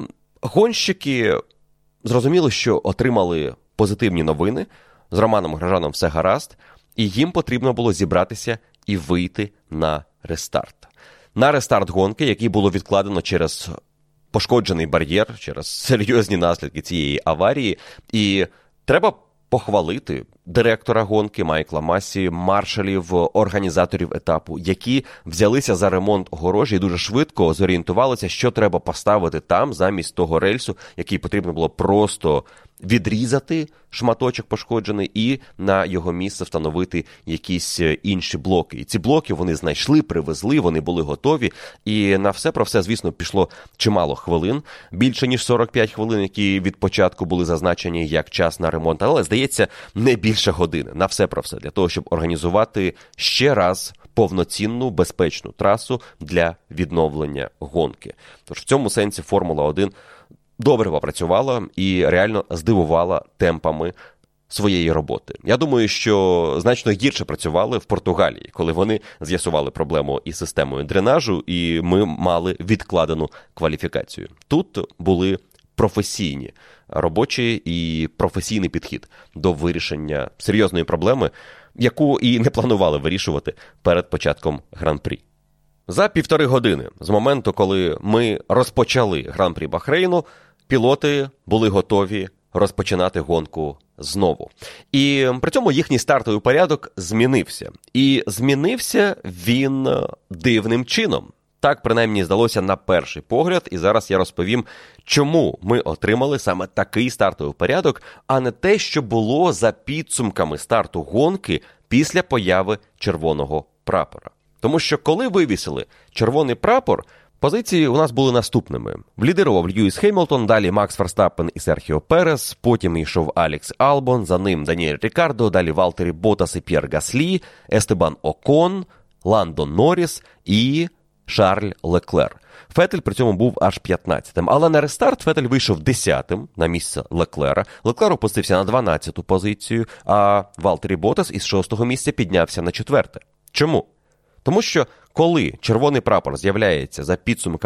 гонщики зрозуміли, що отримали позитивні новини, з Романом Грожаном все гаразд, і їм потрібно було зібратися і вийти на рестарт. На рестарт гонки, який було відкладено через пошкоджений бар'єр, через серйозні наслідки цієї аварії. І треба похвалити директора гонки Майкла Массі, маршалів, організаторів етапу, які взялися за ремонт огорожі і дуже швидко зорієнтувалися, що треба поставити там замість того рельсу, який потрібно було просто відрізати шматочок пошкоджений і на його місце встановити якісь інші блоки. І ці блоки вони знайшли, привезли, вони були готові. І на все про все, звісно, пішло чимало хвилин. Більше, ніж 45 хвилин, які від початку були зазначені як час на ремонт. Але, здається, не більше години. На все про все. Для того, щоб організувати ще раз повноцінну, безпечну трасу для відновлення гонки. Тож в цьому сенсі Формула-1 добре попрацювала і реально здивувала темпами своєї роботи. Я думаю, що значно гірше працювали в Португалії, коли вони з'ясували проблему із системою дренажу, і ми мали відкладену кваліфікацію. Тут були професійні робочі і професійний підхід до вирішення серйозної проблеми, яку і не планували вирішувати перед початком Гран-прі. За 1,5 години з моменту, коли ми розпочали Гран-прі Бахрейну, пілоти були готові розпочинати гонку знову. І при цьому їхній стартовий порядок змінився. І змінився він дивним чином. Так, принаймні, здалося на перший погляд, і зараз я розповім, чому ми отримали саме такий стартовий порядок, а не те, що було за підсумками старту гонки після появи червоного прапора. Тому що коли вивісили червоний прапор, позиції у нас були наступними. Лідирував Льюіс Хемілтон, далі Макс Ферстаппен і Серхіо Перес, потім йшов Алекс Албон, за ним Даніель Рікардо, далі Валтері Ботас і П'єр Гаслі, Естебан Окон, Ландо Норріс і Шарль Леклер. Феттель при цьому був аж 15-м. Але на рестарт Феттель вийшов 10-м на місце Леклера. Леклер опустився на 12-ту позицію, а Валтері Ботас із 6-го місця піднявся на 4-те. Чому? Тому що, коли червоний прапор з'являється за підсумками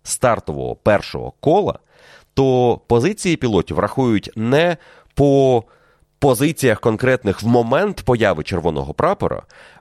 стартового першого кола, то позиції пілотів рахують не по позиціях конкретних в момент появи червоного прапора,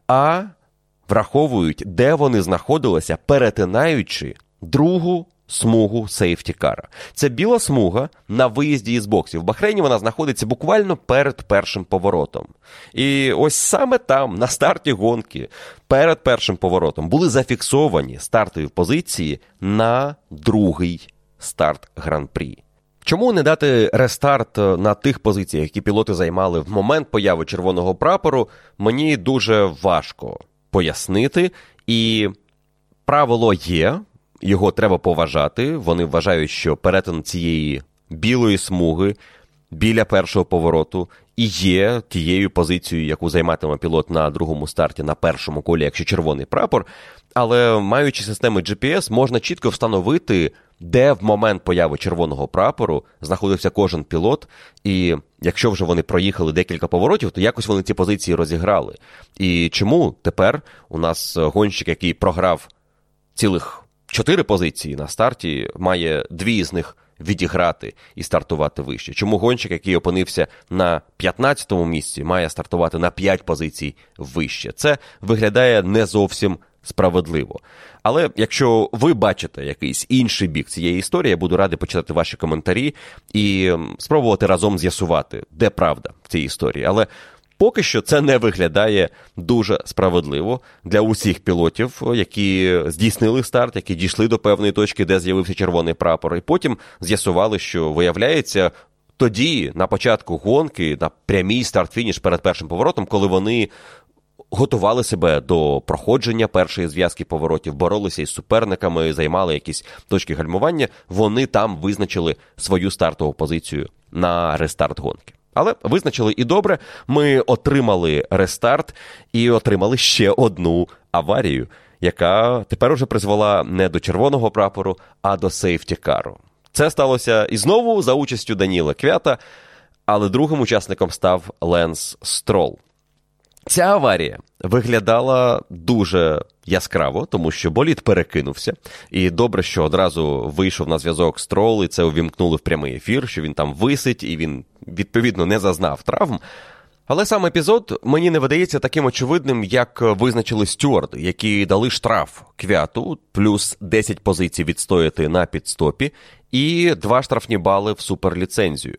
а враховують, де вони знаходилися, перетинаючи другу смугу сейфтікара. Це біла смуга на виїзді із боксів. В Бахрейні вона знаходиться буквально перед першим поворотом. І ось саме там, на старті гонки, перед першим поворотом, були зафіксовані стартові позиції на другий старт Гран-прі. Чому не дати рестарт на тих позиціях, які пілоти займали в момент появи червоного прапору, мені дуже важко пояснити. І правило є, його треба поважати. Вони вважають, що перетин цієї білої смуги біля першого повороту і є тією позицією, яку займатиме пілот на другому старті, на першому колі, якщо червоний прапор. Але маючи системи GPS, можна чітко встановити, де в момент появи червоного прапору знаходився кожен пілот, і якщо вже вони проїхали декілька поворотів, то якось вони ці позиції розіграли. І чому тепер у нас гонщик, який програв цілих 4 позиції на старті, має 2 з них відіграти і стартувати вище? Чому гонщик, який опинився на 15-му місці, має стартувати на 5 позицій вище? Це виглядає не зовсім справедливо. Але якщо ви бачите якийсь інший бік цієї історії, я буду радий почитати ваші коментарі і спробувати разом з'ясувати, де правда в цій історії. Але поки що це не виглядає дуже справедливо для усіх пілотів, які здійснили старт, які дійшли до певної точки, де з'явився червоний прапор, і потім з'ясували, що, виявляється, тоді, на початку гонки, на прямій старт-фініш перед першим поворотом, коли вони готували себе до проходження першої зв'язки поворотів, боролися із суперниками, займали якісь точки гальмування, вони там визначили свою стартову позицію на рестарт гонки. Але визначили і добре, ми отримали рестарт і отримали ще одну аварію, яка тепер уже призвела не до червоного прапору, а до сейфтікару. Це сталося і знову за участю Даніела Квята, але другим учасником став Ленс Стролл. Ця аварія виглядала дуже яскраво, тому що болід перекинувся. І добре, що одразу вийшов на зв'язок Стролл, і це увімкнули в прямий ефір, що він там висить, і він, відповідно, не зазнав травм. Але сам епізод мені не видається таким очевидним, як визначили стюарди, які дали штраф Квяту, плюс 10 позицій відстояти на підстопі, і 2 штрафні бали в суперліцензію.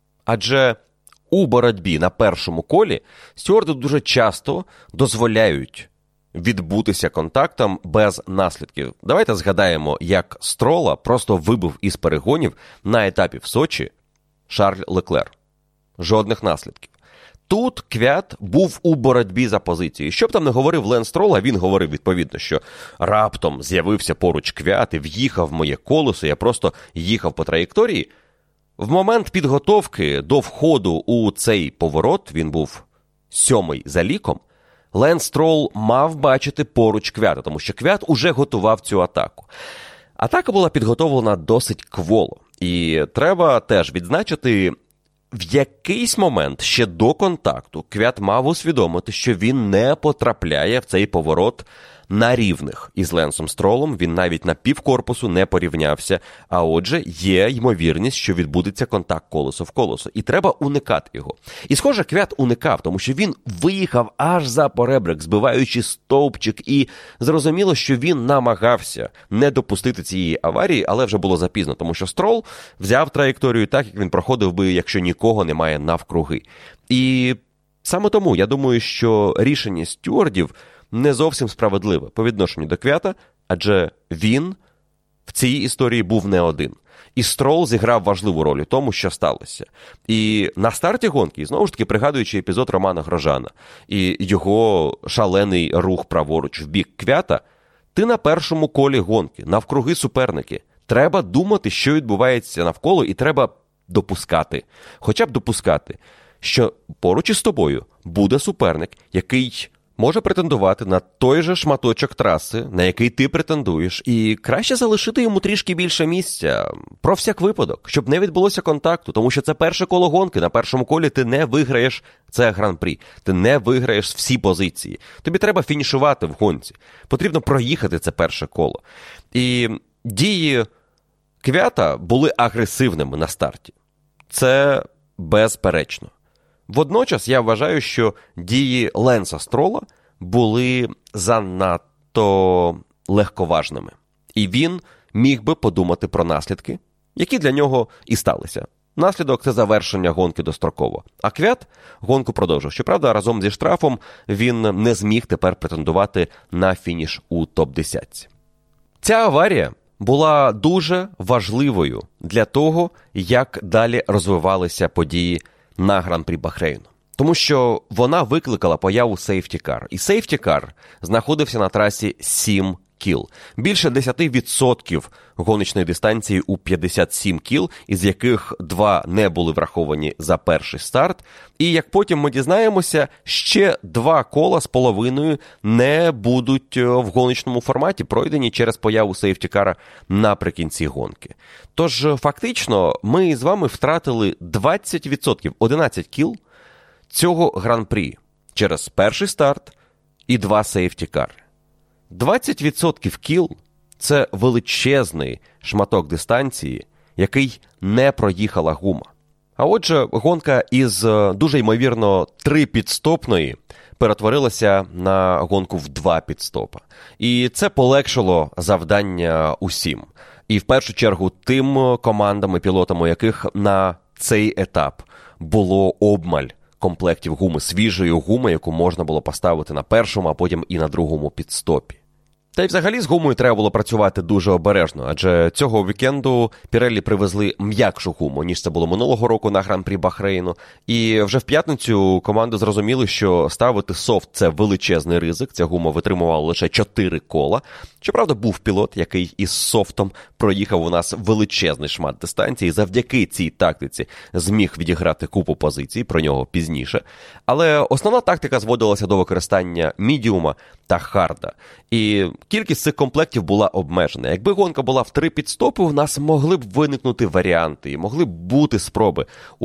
Адже у боротьбі на першому колі стюарди дуже часто дозволяють відбутися контактам без наслідків. Давайте згадаємо, як Стролла просто вибив із перегонів на етапі в Сочі Шарль Леклер. Жодних наслідків. Тут Квят був у боротьбі за позицію. Що б там не говорив Ленс Стролл, а він говорив відповідно, що раптом з'явився поруч Квят і в'їхав в моє колесо, я просто їхав по траєкторії. В момент підготовки до входу у цей поворот, він був 7-й за ліком, Ленс Стролл мав бачити поруч Квята, тому що Квят уже готував цю атаку. Атака була підготовлена досить кволо. І треба теж відзначити, в якийсь момент ще до контакту Квят мав усвідомити, що він не потрапляє в цей поворот на рівних із Ленсом Строллом, він навіть на півкорпусу не порівнявся, а отже, є ймовірність, що відбудеться контакт колесо в колесо, і треба уникати його. І схоже, Квят уникав, тому що він виїхав аж за поребрик, збиваючи стовпчик, і зрозуміло, що він намагався не допустити цієї аварії, але вже було запізно, тому що Стролл взяв траєкторію так, як він проходив би, якщо нікого немає навкруги. І саме тому, я думаю, що рішення стюардів не зовсім справедливе по відношенню до Квята, адже він в цій історії був не один. І Стролл зіграв важливу роль у тому, що сталося. І на старті гонки, знову ж таки пригадуючи епізод Романа Грожана і його шалений рух праворуч в бік Квята, ти на першому колі гонки, навкруги суперники. Треба думати, що відбувається навколо, і треба допускати, хоча б допускати, що поруч із тобою буде суперник, який може претендувати на той же шматочок траси, на який ти претендуєш, і краще залишити йому трішки більше місця, про всяк випадок, щоб не відбулося контакту, тому що це перше коло гонки, на першому колі ти не виграєш це гран-прі, ти не виграєш всі позиції, тобі треба фінішувати в гонці, потрібно проїхати це перше коло. І дії Квята були агресивними на старті. Це безперечно. Водночас я вважаю, що дії Ленса Строла були занадто легковажними. І він міг би подумати про наслідки, які для нього і сталися. Наслідок – це завершення гонки достроково. А Квят гонку продовжив. Щоправда, разом зі штрафом він не зміг тепер претендувати на фініш у топ-10. Ця аварія була дуже важливою для того, як далі розвивалися події на Гран-прі Бахрейну. Тому що вона викликала появу сейфті-кар. І сейфті-кар знаходився на трасі 7 кіл. Більше 10% гоночної дистанції у 57 кіл, із яких 2 не були враховані за перший старт. І як потім ми дізнаємося, ще 2 кола з половиною не будуть в гоночному форматі пройдені через появу сейфті-кара наприкінці гонки. Тож фактично ми з вами втратили 20%, 11 кіл цього гран-прі через перший старт і 2 сейфті-кари. 20% кіл – це величезний шматок дистанції, який не проїхала гума. А отже, гонка із дуже ймовірно 3-підстопної перетворилася на гонку в 2 підстопа. І це полегшило завдання усім. І в першу чергу тим командам і пілотам, у яких на цей етап було обмаль комплектів гуми, свіжої гуми, яку можна було поставити на першому, а потім і на другому підстопі. Та й взагалі з гумою треба було працювати дуже обережно, адже цього вікенду Pirelli привезли м'якшу гуму, ніж це було минулого року на Гран-прі Бахрейну. І вже в п'ятницю команди зрозуміли, що ставити софт – це величезний ризик. Ця гума витримувала лише 4 кола. Щоправда, був пілот, який із софтом проїхав у нас величезний шмат дистанції, завдяки цій тактиці зміг відіграти купу позицій, про нього пізніше. Але основна тактика зводилася до використання мідіума та харда. І кількість цих комплектів була обмежена. Якби гонка була в 3 підстопи, у нас могли б виникнути варіанти, і могли б бути спроби.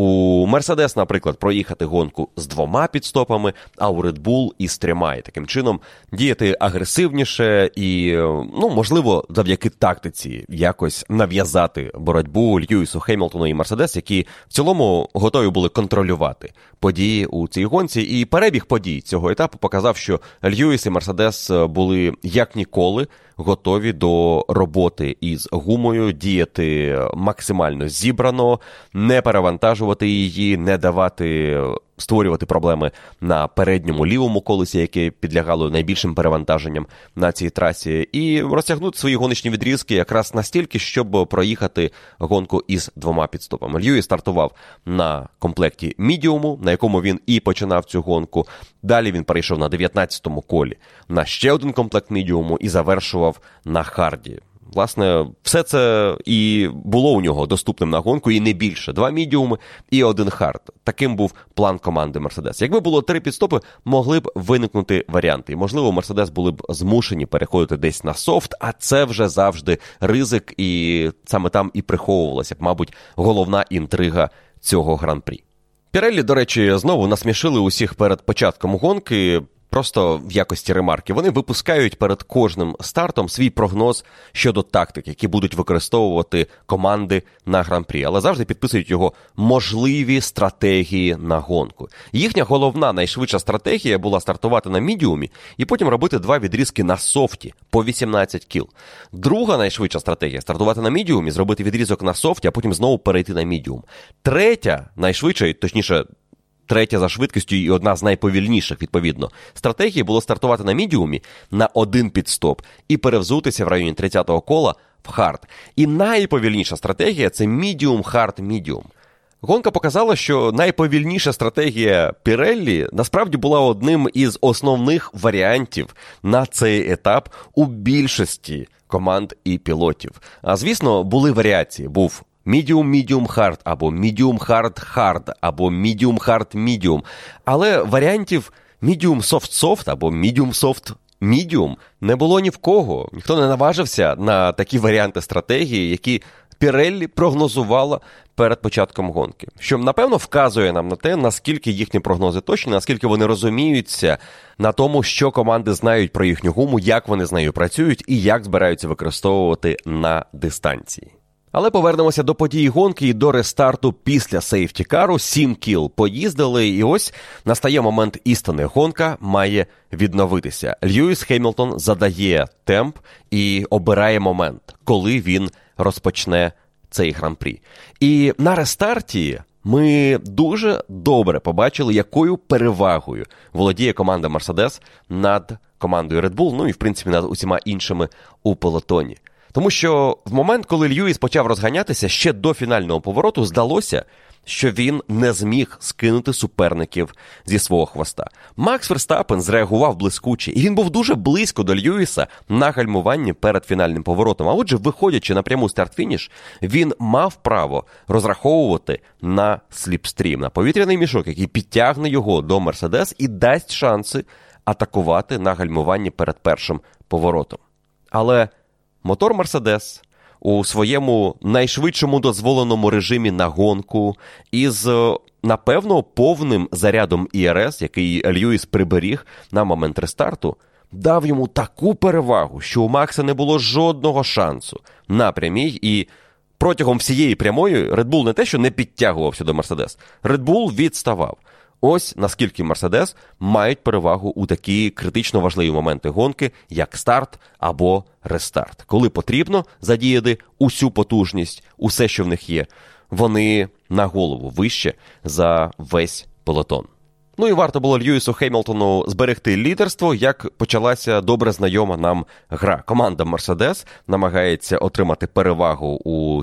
У Мерседес, наприклад, проїхати гонку з 2 підстопами, а у Red Bull із 3. І таким чином діяти агресивніше і, можливо, завдяки тактиці якось нав'язати боротьбу Льюісу Хемілтону і Мерседес, які в цілому готові були контролювати події у цій гонці. І перебіг подій цього етапу показав, що Льюіс і Мерседес були як ніколи готові до роботи із гумою, діяти максимально зібрано, не перевантажувати її, не давати створювати проблеми на передньому лівому колесі, яке підлягало найбільшим перевантаженням на цій трасі, і розтягнути свої гоночні відрізки якраз настільки, щоб проїхати гонку із 2 підстопами. Льюіс стартував на комплекті мідіуму, на якому він і починав цю гонку. Далі він перейшов на 19-му колі на ще один комплект мідіуму і завершував на харді. Власне, все це і було у нього доступним на гонку, і не більше. 2 мідіуми і 1 хард. Таким був план команди Мерседес. Якби було 3 підстопи, могли б виникнути варіанти. І, можливо, Мерседес були б змушені переходити десь на софт, а це вже завжди ризик, і саме там і приховувалася б, мабуть, головна інтрига цього гран-прі. Pirelli, до речі, знову насмішили усіх перед початком гонки. Просто в якості ремарки. Вони випускають перед кожним стартом свій прогноз щодо тактик, які будуть використовувати команди на гран-прі. Але завжди підписують його можливі стратегії на гонку. Їхня головна, найшвидша стратегія була стартувати на мідіумі і потім робити 2 відрізки на софті по 18 кіл. Друга найшвидша стратегія – стартувати на мідіумі, зробити відрізок на софті, а потім знову перейти на мідіум. Третя, найшвидша, точніше, третя за швидкістю і одна з найповільніших, відповідно, стратегії було стартувати на мідіумі на 1 підстоп і перевзутися в районі 30-го кола в хард. І найповільніша стратегія – це мідіум, хард, мідіум. Гонка показала, що найповільніша стратегія Pirelli насправді була одним із основних варіантів на цей етап у більшості команд і пілотів. А, звісно, були варіації. Був medium-medium-hard, або medium-hard-hard, або medium-hard-medium. Але варіантів medium-soft-soft, або medium-soft мідіум не було ні в кого. Ніхто не наважився на такі варіанти стратегії, які Піреллі прогнозувала перед початком гонки. Що, напевно, вказує нам на те, наскільки їхні прогнози точні, наскільки вони розуміються на тому, що команди знають про їхню гуму, як вони з нею працюють і як збираються використовувати на дистанції. Але повернемося до події гонки і до рестарту після сейфтікару. 7 кіл поїздили, і ось настає момент істини. Гонка має відновитися. Льюіс Хемілтон задає темп і обирає момент, коли він розпочне цей гран-прі. І на рестарті ми дуже добре побачили, якою перевагою володіє команда Mercedes над командою Red Bull, ну і, в принципі, над усіма іншими у пелотоні. Тому що в момент, коли Льюіс почав розганятися, ще до фінального повороту здалося, що він не зміг скинути суперників зі свого хвоста. Макс Ферстаппен зреагував блискуче, і він був дуже близько до Льюіса на гальмуванні перед фінальним поворотом. А отже, виходячи на пряму старт-фініш, він мав право розраховувати на сліпстрім, на повітряний мішок, який підтягне його до Мерседес і дасть шанси атакувати на гальмуванні перед першим поворотом. Але мотор Мерседес у своєму найшвидшому дозволеному режимі на гонку із, напевно, повним зарядом ІРС, який Льюіс приберіг на момент рестарту, дав йому таку перевагу, що у Макса не було жодного шансу на прямій, і протягом всієї прямої Red Bull не те, що не підтягувався до Мерседес, Red Bull відставав. Ось наскільки Мерседес мають перевагу у такі критично важливі моменти гонки, як старт або рестарт. Коли потрібно задіяти усю потужність, усе, що в них є, вони на голову вище за весь пелотон. Ну і варто було Льюісу Хемілтону зберегти лідерство, як почалася добре знайома нам гра. Команда Mercedes намагається отримати перевагу у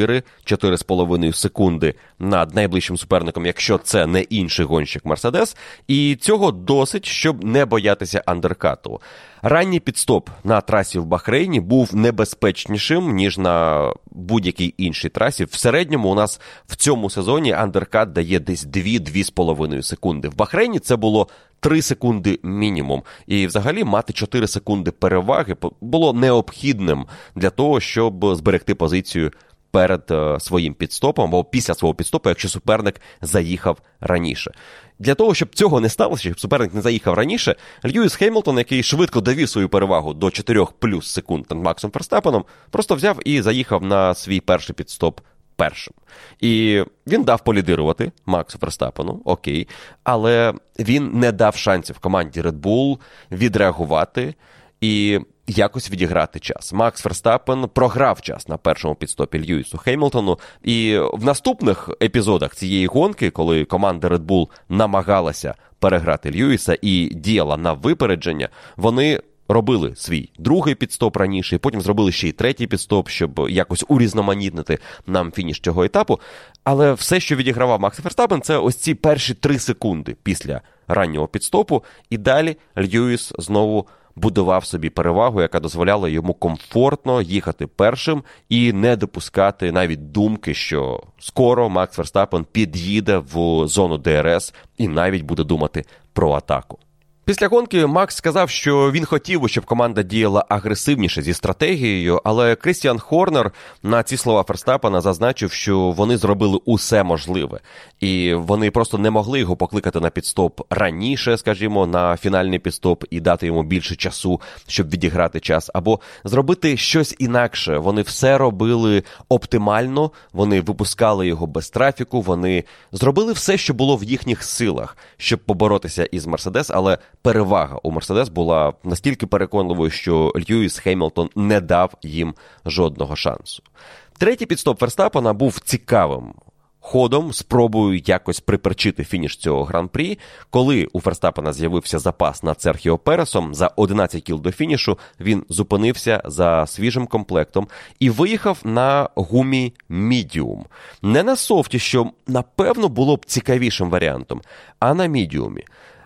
4-4,5 секунди над найближчим суперником, якщо це не інший гонщик Mercedes, і цього досить, щоб не боятися андеркату. Ранній підстоп на трасі в Бахрейні був небезпечнішим, ніж на будь-якій іншій трасі. В середньому у нас в цьому сезоні андеркат дає десь 2-2,5 секунди. В Бахрейні це було 3 секунди мінімум. І взагалі мати 4 секунди переваги було необхідним для того, щоб зберегти позицію перед своїм підстопом або після свого підстопу, якщо суперник заїхав раніше. Для того, щоб цього не сталося, щоб суперник не заїхав раніше, Льюіс Хемілтон, який швидко довів свою перевагу до 4 плюс секунд над Максом Ферстаппеном, просто взяв і заїхав на свій перший підстоп першим. І він дав полідирувати Максу Ферстаппену, окей, але він не дав шансів команді Red Bull відреагувати і якось відіграти час. Макс Ферстаппен програв час на першому підстопі Льюісу Хемілтону, і в наступних епізодах цієї гонки, коли команда Red Bull намагалася переграти Льюіса і діяла на випередження, вони робили свій другий підстоп раніше, і потім зробили ще й третій підстоп, щоб якось урізноманітнити нам фініш цього етапу. Але все, що відігравав Макс Ферстаппен, це ось ці перші 3 секунди після раннього підстопу, і далі Льюіс знову будував собі перевагу, яка дозволяла йому комфортно їхати першим і не допускати навіть думки, що скоро Макс Ферстаппен під'їде в зону ДРС і навіть буде думати про атаку. Після гонки Макс сказав, що він хотів би, щоб команда діяла агресивніше зі стратегією, але Крістіан Хорнер на ці слова Ферстаппена зазначив, що вони зробили усе можливе. І вони просто не могли його покликати на підстоп раніше, скажімо, на фінальний підстоп і дати йому більше часу, щоб відіграти час, або зробити щось інакше. Вони все робили оптимально, вони випускали його без трафіку, вони зробили все, що було в їхніх силах, щоб поборотися із Мерседес, але перевага у Мерседес була настільки переконливою, що Льюіс Хемілтон не дав їм жодного шансу. Третій підстоп Ферстаппена був цікавим ходом, спробою якось приперчити фініш цього гран-прі. Коли у Ферстаппена з'явився запас над Серхіо Пересом, за 11 кіл до фінішу він зупинився за свіжим комплектом і виїхав на гумі мідіум. Не на софті, що, напевно, було б цікавішим варіантом, а на мідіумі.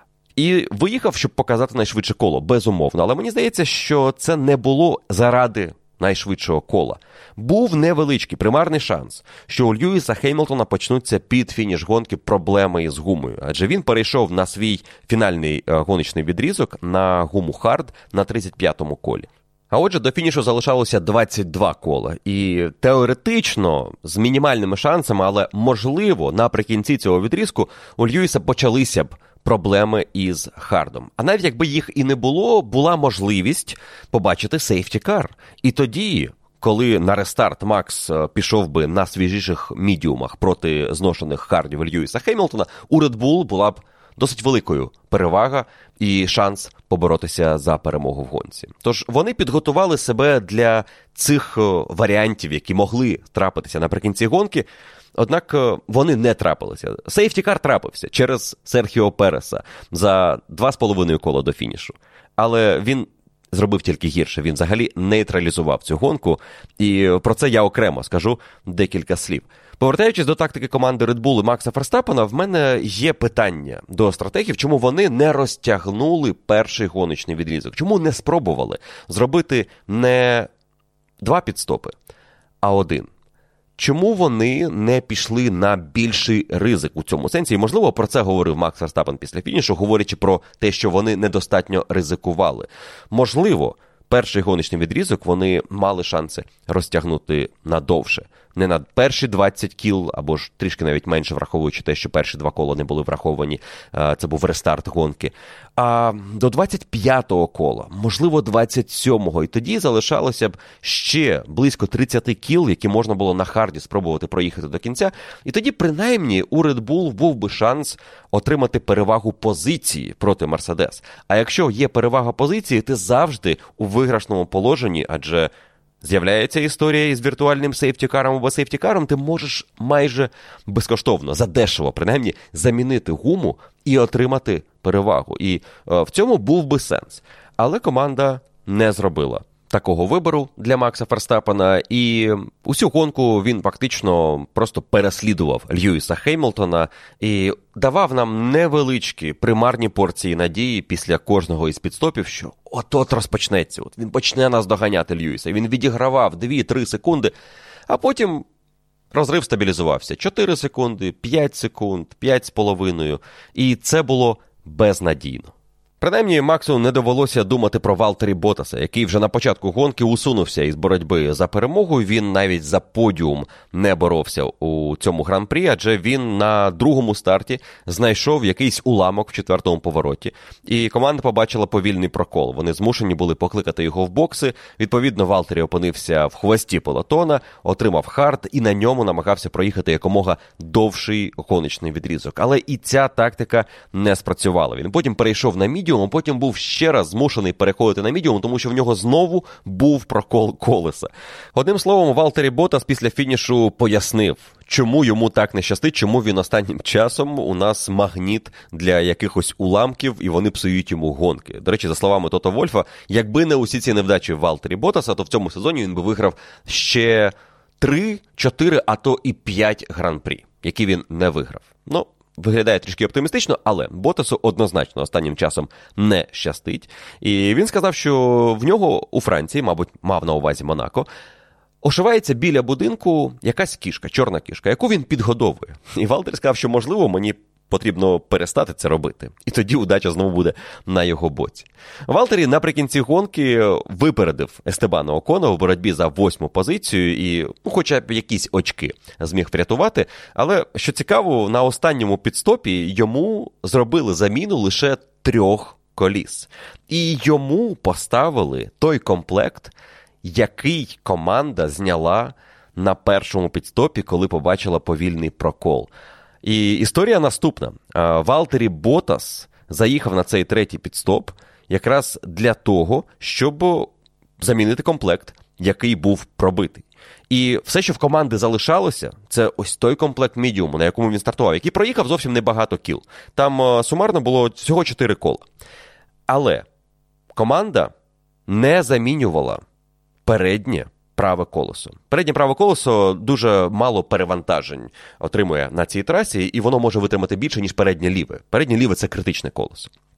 І виїхав, щоб показати найшвидше коло, безумовно. Але мені здається, що це не було заради найшвидшого кола. Був невеличкий примарний шанс, що у Льюіса Хеймлтона почнуться під фініш гонки проблеми із гумою, адже він перейшов на свій фінальний гоночний відрізок на гуму хард на 35-му колі. А отже, до фінішу залишалося 22 кола. І теоретично, з мінімальними шансами, але можливо, наприкінці цього відрізку у Льюіса почалися б проблеми із хардом. А навіть якби їх і не було, була можливість побачити сейфті-кар. І тоді, коли на рестарт Макс пішов би на свіжіших мідіумах проти зношених хардів Льюіса Хеймлтона, у Red Bull була б досить великою перевага і шанс поборотися за перемогу в гонці. Тож вони підготували себе для цих варіантів, які могли трапитися наприкінці гонки, однак вони не трапилися. Сейфті-кар трапився через Серхіо Переса за 2,5 кола до фінішу. Але він зробив тільки гірше. Він взагалі нейтралізував цю гонку, і про це я окремо скажу декілька слів. Повертаючись до тактики команди Red Bull і Макса Ферстаппена, в мене є питання до стратегів, чому вони не розтягнули перший гоночний відрізок, чому не спробували зробити не 2 підстопи, а 1. Чому вони не пішли на більший ризик у цьому сенсі? І, можливо, про це говорив Макс Ферстаппен після фінішу, говорячи про те, що вони недостатньо ризикували. Можливо, перший гоночний відрізок вони мали шанси розтягнути надовше. Не на перші 20 кіл, або ж трішки навіть менше, враховуючи те, що перші 2 кола не були враховані, це був рестарт гонки, а до 25-го кола, можливо, 27-го, і тоді залишалося б ще близько 30 кіл, які можна було на харді спробувати проїхати до кінця, і тоді, принаймні, у Red Bull був би шанс отримати перевагу позиції проти Мерседес. А якщо є перевага позиції, ти завжди у виграшному положенні, адже з'являється історія із віртуальним сейфтікаром або сейфтікаром, ти можеш майже безкоштовно, задешево, принаймні, замінити гуму і отримати перевагу. І в цьому був би сенс. Але команда не зробила такого вибору для Макса Ферстаппена, і усю гонку він фактично просто переслідував Льюіса Хеймлтона і давав нам невеличкі примарні порції надії після кожного із підстопів, що от-от розпочнеться, от він почне нас доганяти Льюіса. Він відігравав 2-3 секунди, а потім розрив стабілізувався. 4 секунди, 5 секунд, 5,5, і це було безнадійно. Принаймні, Максу не довелося думати про Валтері Боттаса, який вже на початку гонки усунувся із боротьби за перемогу. Він навіть за подіум не боровся у цьому гран-прі, адже він на другому старті знайшов якийсь уламок в 4-му повороті. І команда побачила повільний прокол. Вони змушені були покликати його в бокси. Відповідно, Валтері опинився в хвості пелотона, отримав хард і на ньому намагався проїхати якомога довший гоночний відрізок. Але і ця тактика не спрацювала. Він потім перейшов на мідіум, а потім був ще раз змушений переходити на мідіум, тому що в нього знову був прокол колеса. Одним словом, Валтері Боттас після фінішу пояснив, чому йому так не щастить, чому він останнім часом у нас магніт для якихось уламків, і вони псують йому гонки. До речі, за словами Тото Вольфа, якби не усі ці невдачі Валтері Боттаса, то в цьому сезоні він би виграв ще 3, 4, а то і 5 гран-прі, які він не виграв. Ну, виглядає трішки оптимістично, але Боттасу однозначно останнім часом не щастить. І він сказав, що в нього у Франції, мабуть, мав на увазі Монако, ошивається біля будинку якась кішка, чорна кішка, яку він підгодовує. І Валтер сказав, що, можливо, мені потрібно перестати це робити. І тоді удача знову буде на його боці. Валтері наприкінці гонки випередив Естебана Окона в боротьбі за 8-му позицію і хоча б якісь очки зміг врятувати. Але, що цікаво, на останньому підстопі йому зробили заміну лише 3 коліс. І йому поставили той комплект, який команда зняла на першому підстопі, коли побачила повільний прокол. І історія наступна. Валтері Боттас заїхав на цей 3-й підстоп якраз для того, щоб замінити комплект, який був пробитий. І все, що в команди залишалося, це ось той комплект мідіуму, на якому він стартував, який проїхав зовсім небагато кіл. Там сумарно було всього 4 кола. Але команда не замінювала переднє праве колесо. Переднє праве колесо дуже мало перевантажень отримує на цій трасі, і воно може витримати більше, ніж переднє ліве. Переднє ліве – це критичне колесо.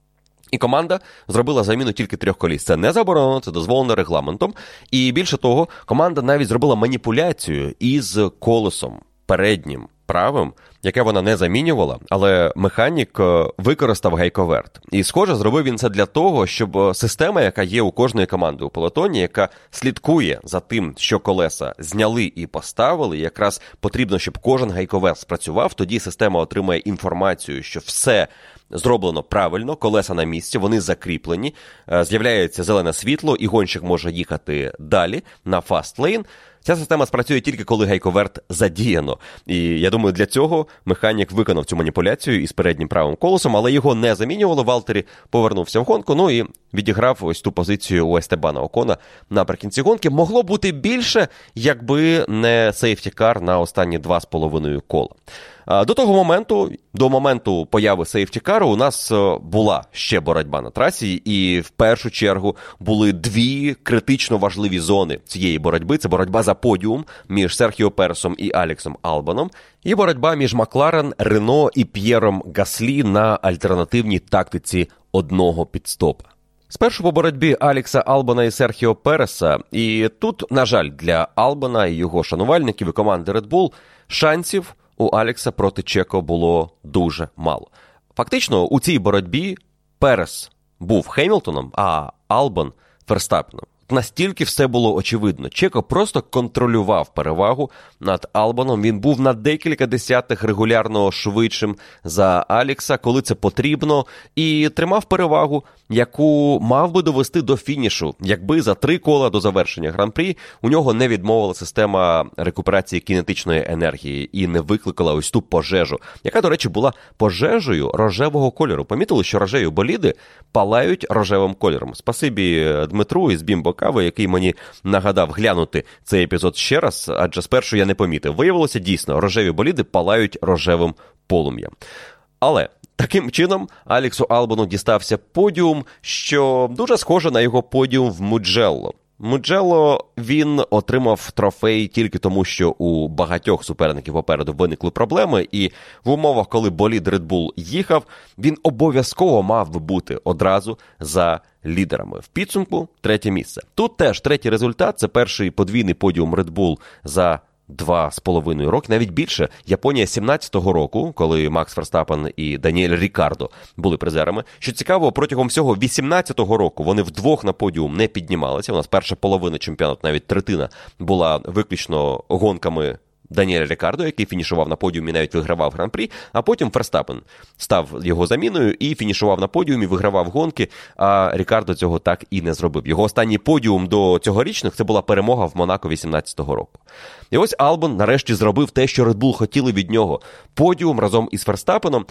І команда зробила заміну тільки 3 коліс. Це не заборонено, це дозволено регламентом. І більше того, команда навіть зробила маніпуляцію із колесом переднім правим, яке вона не замінювала, але механік використав гайковерт. І, схоже, зробив він це для того, щоб система, яка є у кожної команди у пелотоні, яка слідкує за тим, що колеса зняли і поставили, якраз потрібно, щоб кожен гайковерт спрацював, тоді система отримає інформацію, що все зроблено правильно, колеса на місці, вони закріплені, з'являється зелене світло, і гонщик може їхати далі на фаст-лейн. Ця система спрацює тільки, коли гайковерт задіяно. І я думаю, для цього механік виконав цю маніпуляцію із переднім правим колесом, але його не замінювало. Валтері повернувся в гонку, ну і відіграв ось ту позицію у Естебана Окона наприкінці гонки. Могло бути більше, якби не сейфті-кар на останні 2,5 кола. До того моменту, до моменту появи сейфті-кару, у нас була ще боротьба на трасі, і в першу чергу були 2 критично важливі зони цієї боротьби. Це боротьба за подіум між Серхіо Пересом і Алексом Албаном, і боротьба між Макларен, Рено і П'єром Гаслі на альтернативній тактиці одного підстопа. Спершу по боротьбі Алекса Албана і Серхіо Переса, і тут, на жаль, для Албана і його шанувальників і команди Red Bull шансів у Алекса проти Чеко було дуже мало. Фактично, у цій боротьбі Перес був Хемілтоном, а Албан – Ферстаппеном. Настільки все було очевидно. Чеко просто контролював перевагу над Албаном. Він був на декілька десятих регулярно швидшим за Алекса, коли це потрібно, і тримав перевагу, яку мав би довести до фінішу, якби за 3 кола до завершення Гран-прі у нього не відмовила система рекуперації кінетичної енергії і не викликала ось ту пожежу, яка, до речі, була пожежею рожевого кольору. Помітили, що рожеві боліди палають рожевим кольором. Спасибі Дмитру із Бімбо Кави, який мені нагадав глянути цей епізод ще раз, адже спершу я не помітив. Виявилося, дійсно, рожеві боліди палають рожевим полум'ям. Але таким чином Алексу Албану дістався подіум, що дуже схоже на його подіум в Муджелло. Муджелло він отримав трофей тільки тому, що у багатьох суперників попереду виникли проблеми, і в умовах, коли болід Red Bull їхав, він обов'язково мав би бути одразу за лідерами. В підсумку 3-є місце. Тут теж 3-й результат, це перший подвійний подіум Red Bull за 2,5 роки, навіть більше. Японія 17-го року, коли Макс Ферстаппен і Даніель Рікардо були призерами. Що цікаво, протягом всього 18-го року вони вдвох на подіум не піднімалися. У нас перша половина чемпіонату, навіть третина, була виключно гонками Даніеля Рікардо, який фінішував на подіумі, навіть вигравав Гран-прі, а потім Ферстаппен став його заміною і фінішував на подіумі, вигравав гонки, а Рікардо цього так і не зробив. Його останній подіум до цьогорічних – це була перемога в Монако 18-го року. І ось Албан нарешті зробив те, що Red Bull хотіли від нього – подіум разом із Ферстаппеном.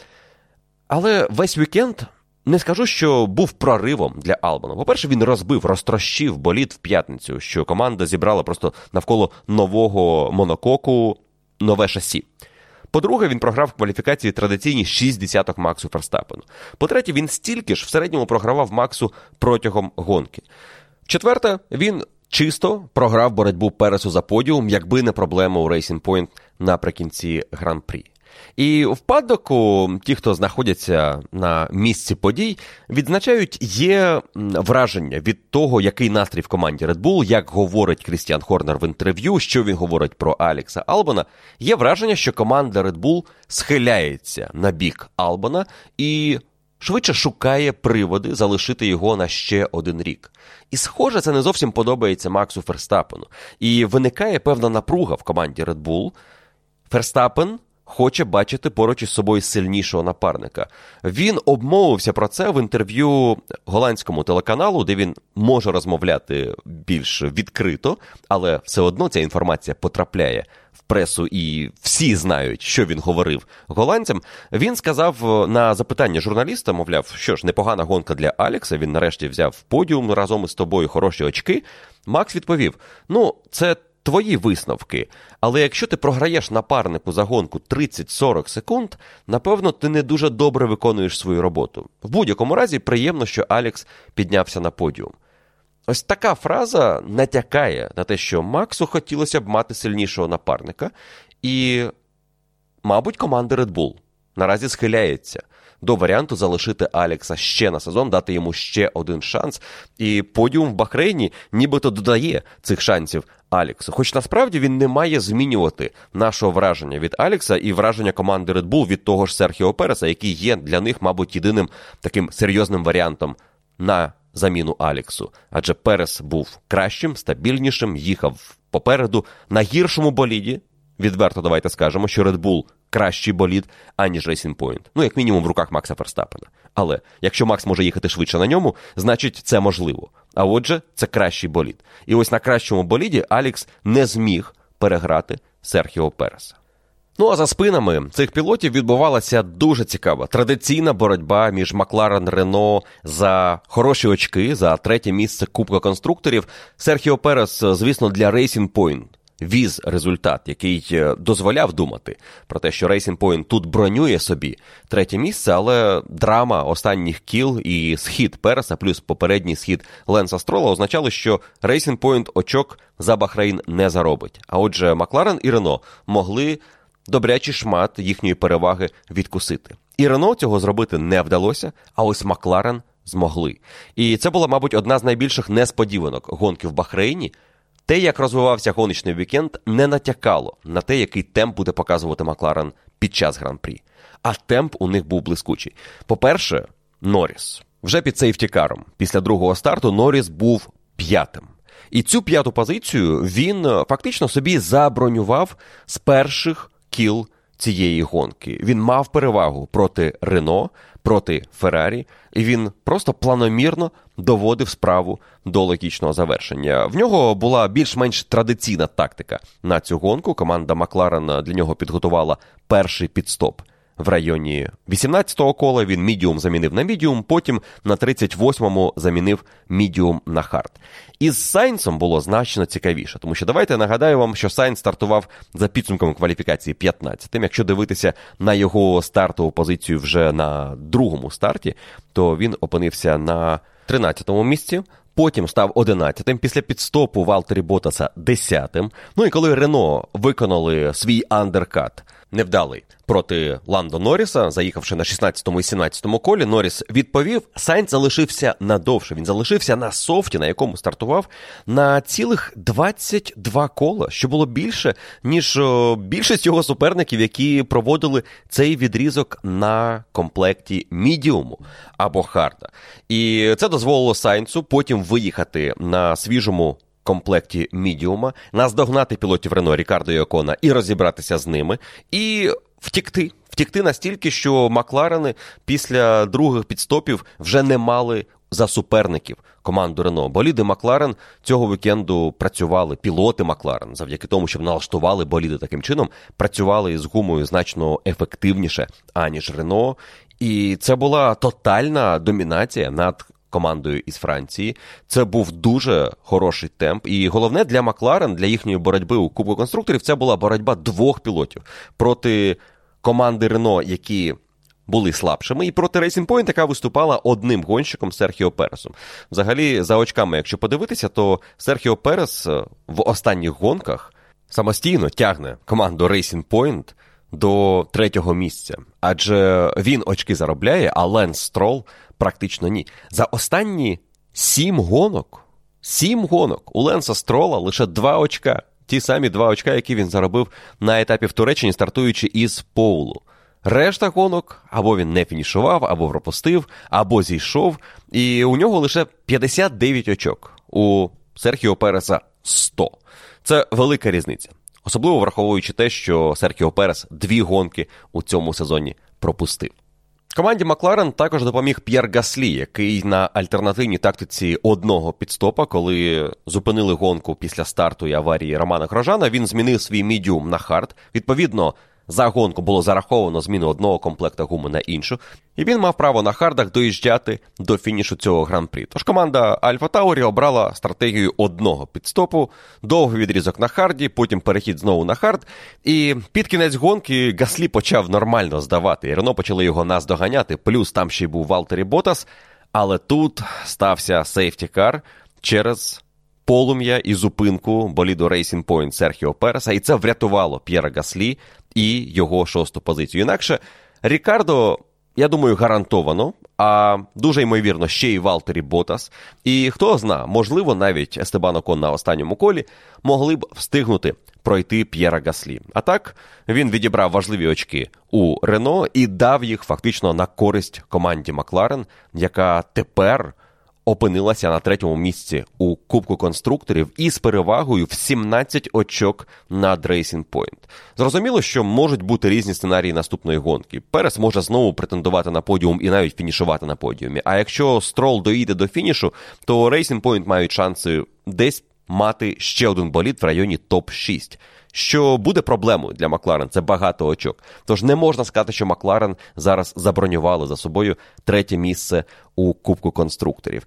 Але весь вікенд не скажу, що був проривом для Албана. По-перше, він розтрощив болід в п'ятницю, що команда зібрала просто навколо нового монококу нове шасі. По-друге, він програв в кваліфікації традиційні 6 десяток Максу Ферстаппену. По-третє, він стільки ж в середньому програвав Максу протягом гонки. В-четверте, він чисто програв боротьбу Пересу за подіум, якби не проблема у Racing Point наприкінці Гран-прі. І в паддоку ті, хто знаходяться на місці подій, відзначають, є враження від того, який настрій в команді Red Bull, як говорить Крістіан Хорнер в інтерв'ю, що він говорить про Алекса Албана. Є враження, що команда Red Bull схиляється на бік Албана і швидше шукає приводи залишити його на ще 1 рік. І, схоже, це не зовсім подобається Максу Ферстаппену. І виникає певна напруга в команді Red Bull. Ферстаппен хоче бачити поруч із собою сильнішого напарника. Він обмовився про це в інтерв'ю голландському телеканалу, де він може розмовляти більш відкрито, але все одно ця інформація потрапляє в пресу і всі знають, що він говорив голландцям. Він сказав на запитання журналіста, мовляв, що ж, непогана гонка для Алекса, він нарешті взяв подіум разом із тобою, хороші очки. Макс відповів, це твої висновки, але якщо ти програєш напарнику за гонку 30-40 секунд, напевно, ти не дуже добре виконуєш свою роботу. В будь-якому разі приємно, що Алекс піднявся на подіум. Ось така фраза натякає на те, що Максу хотілося б мати сильнішого напарника, і, мабуть, команда Red Bull наразі схиляється до варіанту залишити Алекса ще на сезон, дати йому ще один шанс. І подіум в Бахрейні нібито додає цих шансів Алексу. Хоч насправді він не має змінювати нашого враження від Алекса і враження команди Red Bull від того ж Серхіо Переса, який є для них, мабуть, єдиним таким серйозним варіантом на заміну Алексу. Адже Перес був кращим, стабільнішим, їхав попереду на гіршому боліді. Відверто давайте скажемо, що Red Bull кращий болід, аніж Racing Point. Ну, як мінімум, в руках Макса Ферстаппена. Але якщо Макс може їхати швидше на ньому, значить це можливо. А отже, це кращий болід. І ось на кращому боліді Алекс не зміг переграти Серхіо Переса. Ну, а за спинами цих пілотів відбувалася дуже цікава традиційна боротьба між Макларен Рено за хороші очки, за третє місце Кубка конструкторів. Серхіо Перес, звісно, для Racing Point віз результат, який дозволяв думати про те, що Racing Point тут бронює собі третє місце, але драма останніх кіл і схід Переса плюс попередній схід Ленса Строла означали, що Racing Point очок за Бахрейн не заробить. А отже, Макларен і Рено могли добрячий шмат їхньої переваги відкусити. І Рено цього зробити не вдалося, а ось Макларен змогли. І це була, мабуть, одна з найбільших несподіванок гонки в Бахрейні. Те, як розвивався гоночний вікенд, не натякало на те, який темп буде показувати Макларен під час Гран-прі. А темп у них був блискучий. По-перше, Норріс. Вже під сейфтікаром. Після другого старту Норріс був п'ятим. І цю п'яту позицію він фактично собі забронював з перших кіл цієї гонки. Він мав перевагу проти Рено, проти Феррарі, і він просто планомірно доводив справу до логічного завершення. В нього була більш-менш традиційна тактика на цю гонку. Команда Макларен для нього підготувала перший підстоп в районі 18-го кола. Він мідіум замінив на мідіум, потім на 38-му замінив мідіум на хард. Із Сайнсом було значно цікавіше, тому що давайте нагадаю вам, що Сайнс стартував за підсумком кваліфікації 15-тим. Якщо дивитися на його стартову позицію вже на другому старті, то він опинився на 13-му місці, потім став 11-тим, після підстопу Валтері Ботаса 10-тим. Ну і коли Рено виконали свій андеркат невдалий проти Ландо Норріса, заїхавши на 16-му і 17-му колі, Норріс відповів, Сайнс залишився надовше. Він залишився на софті, на якому стартував, на цілих 22 кола, що було більше, ніж більшість його суперників, які проводили цей відрізок на комплекті мідіуму або харда. І це дозволило Сайнсу потім виїхати на свіжому комплекті мідіума, наздогнати пілотів Рено, Рікардо і Окона і розібратися з ними, і втікти. Втікти настільки, що Макларени після других підстопів вже не мали за суперників команду Рено. Боліди Макларен цього вікенду працювали, пілоти Макларен, завдяки тому, що налаштували боліди таким чином, працювали з гумою значно ефективніше, аніж Рено. І це була тотальна домінація над командою із Франції. Це був дуже хороший темп. І головне для Макларен, для їхньої боротьби у Кубку конструкторів, це була боротьба двох пілотів проти команди Рено, які були слабшими, і проти Racing Point, яка виступала одним гонщиком Серхіо Пересом. Взагалі, за очками, якщо подивитися, то Серхіо Перес в останніх гонках самостійно тягне команду Racing Point до третього місця. Адже він очки заробляє, а Ленс Строл практично ні. За останні 7 гонок у Ленса Строла лише 2 очка. Ті самі 2 очка, які він заробив на етапі в Туреччині, стартуючи із полу. Решта гонок або він не фінішував, або пропустив, або зійшов. І у нього лише 59 очок. У Серхіо Переса 100. Це велика різниця. Особливо враховуючи те, що Серхіо Перес 2 гонки у цьому сезоні пропустив. Команді Макларен також допоміг П'єр Гаслі, який на альтернативній тактиці одного підстопа, коли зупинили гонку після старту і аварії Романа Грожана, він змінив свій мідіум на хард. Відповідно, за гонку було зараховано зміну одного комплекта гуми на іншу, і він мав право на хардах доїжджати до фінішу цього гран-прі. Тож команда Альфа Таурі обрала стратегію одного підстопу, довгий відрізок на харді, потім перехід знову на хард, і під кінець гонки Гаслі почав нормально здавати, і Рено почали його наздоганяти, плюс там ще й був Валтері Ботас, але тут стався сейфтікар через полум'я і зупинку боліду Racing Point Серхіо Переса, і це врятувало П'єра Гаслі і його 6-ту позицію. Інакше Рікардо я думаю, гарантовано, а дуже ймовірно ще й Валтері Ботас. І хто зна, можливо, навіть Естебан Окон на останньому колі могли б встигнути пройти П'єра Гаслі. А так, він відібрав важливі очки у Рено і дав їх фактично на користь команді Макларен, яка тепер опинилася на 3-му місці у Кубку конструкторів із перевагою в 17 очок над Racing Point. Зрозуміло, що можуть бути різні сценарії наступної гонки. Перес може знову претендувати на подіум і навіть фінішувати на подіумі. А якщо Строл доїде до фінішу, то Racing Point мають шанси десь мати ще один болід в районі топ-6. Що буде проблемою для Макларен, це багато очок. Тож не можна сказати, що Макларен зараз забронювали за собою 3-те місце у Кубку конструкторів.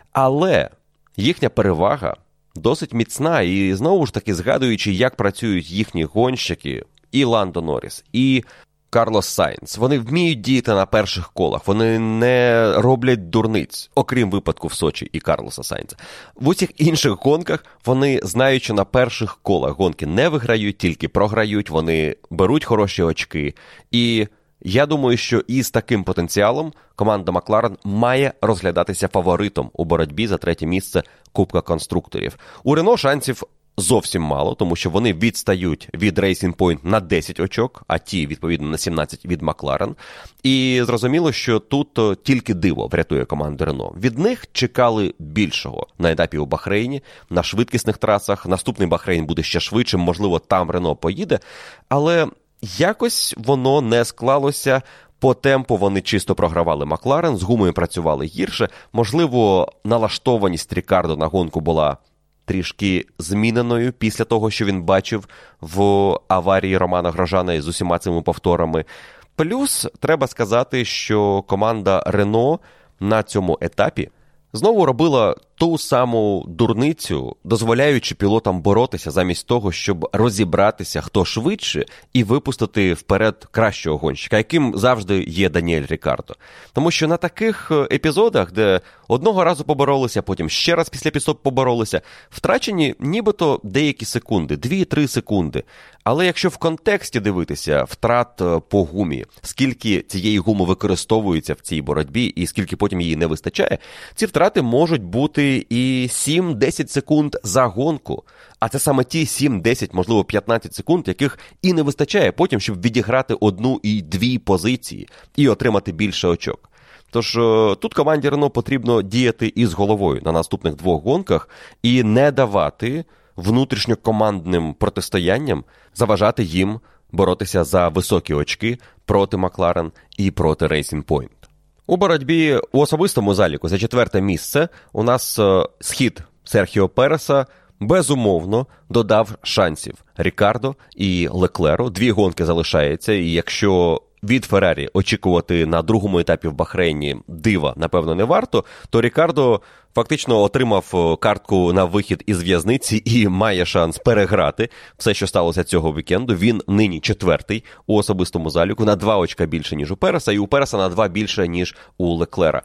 Але їхня перевага досить міцна. І знову ж таки, згадуючи, як працюють їхні гонщики, і Ландо Норріс, і Карлос Сайнц, вони вміють діяти на перших колах, вони не роблять дурниць, окрім випадку в Сочі і Карлоса Сайнца. В усіх інших гонках вони знають, що на перших колах гонки не виграють, тільки програють, вони беруть хороші очки. І я думаю, що із таким потенціалом команда Макларен має розглядатися фаворитом у боротьбі за 3-те місце Кубка конструкторів. У Рено шансів зовсім мало, тому що вони відстають від Racing Point на 10 очок, а ті, відповідно, на 17 від Макларен. І зрозуміло, що тут тільки диво врятує команду Рено. Від них чекали більшого на етапі у Бахрейні, на швидкісних трасах. Наступний Бахрейн буде ще швидшим, можливо, там Рено поїде. Але якось воно не склалося. По темпу вони чисто програвали Макларен, з гумою працювали гірше. Можливо, налаштованість Рікардо на гонку була трішки зміненою після того, що він бачив в аварії Романа Грожана з усіма цими повторами. Плюс, треба сказати, що команда Рено на цьому етапі знову робила ту саму дурницю, дозволяючи пілотам боротися замість того, щоб розібратися, хто швидше, і випустити вперед кращого гонщика, яким завжди є Даніель Рікардо. Тому що на таких епізодах, де одного разу поборолися, потім ще раз після підстопу поборолися, втрачені нібито деякі секунди, 2-3 секунди. Але якщо в контексті дивитися втрат по гумі, скільки цієї гуми використовується в цій боротьбі і скільки потім її не вистачає, ці втрати можуть бути і 7-10 секунд за гонку. А це саме ті 7-10, можливо 15 секунд, яких і не вистачає потім, щоб відіграти 1 і 2 позиції і отримати більше очок. Тож тут команді Рено потрібно діяти із головою на наступних 2 гонках і не давати внутрішньокомандним протистоянням заважати їм боротися за високі очки проти Макларен і проти Racing Point. У боротьбі у особистому заліку за 4-те місце у нас схід Серхіо Переса безумовно додав шансів Рікардо і Леклеру. 2 гонки залишається, і якщо від Феррарі очікувати на другому етапі в Бахрейні дива, напевно, не варто, то Рікардо фактично отримав картку на вихід із в'язниці і має шанс переграти все, що сталося цього вікенду. Він нині 4-й у особистому заліку, на 2 очка більше, ніж у Переса, і у Переса на 2 більше, ніж у Леклера.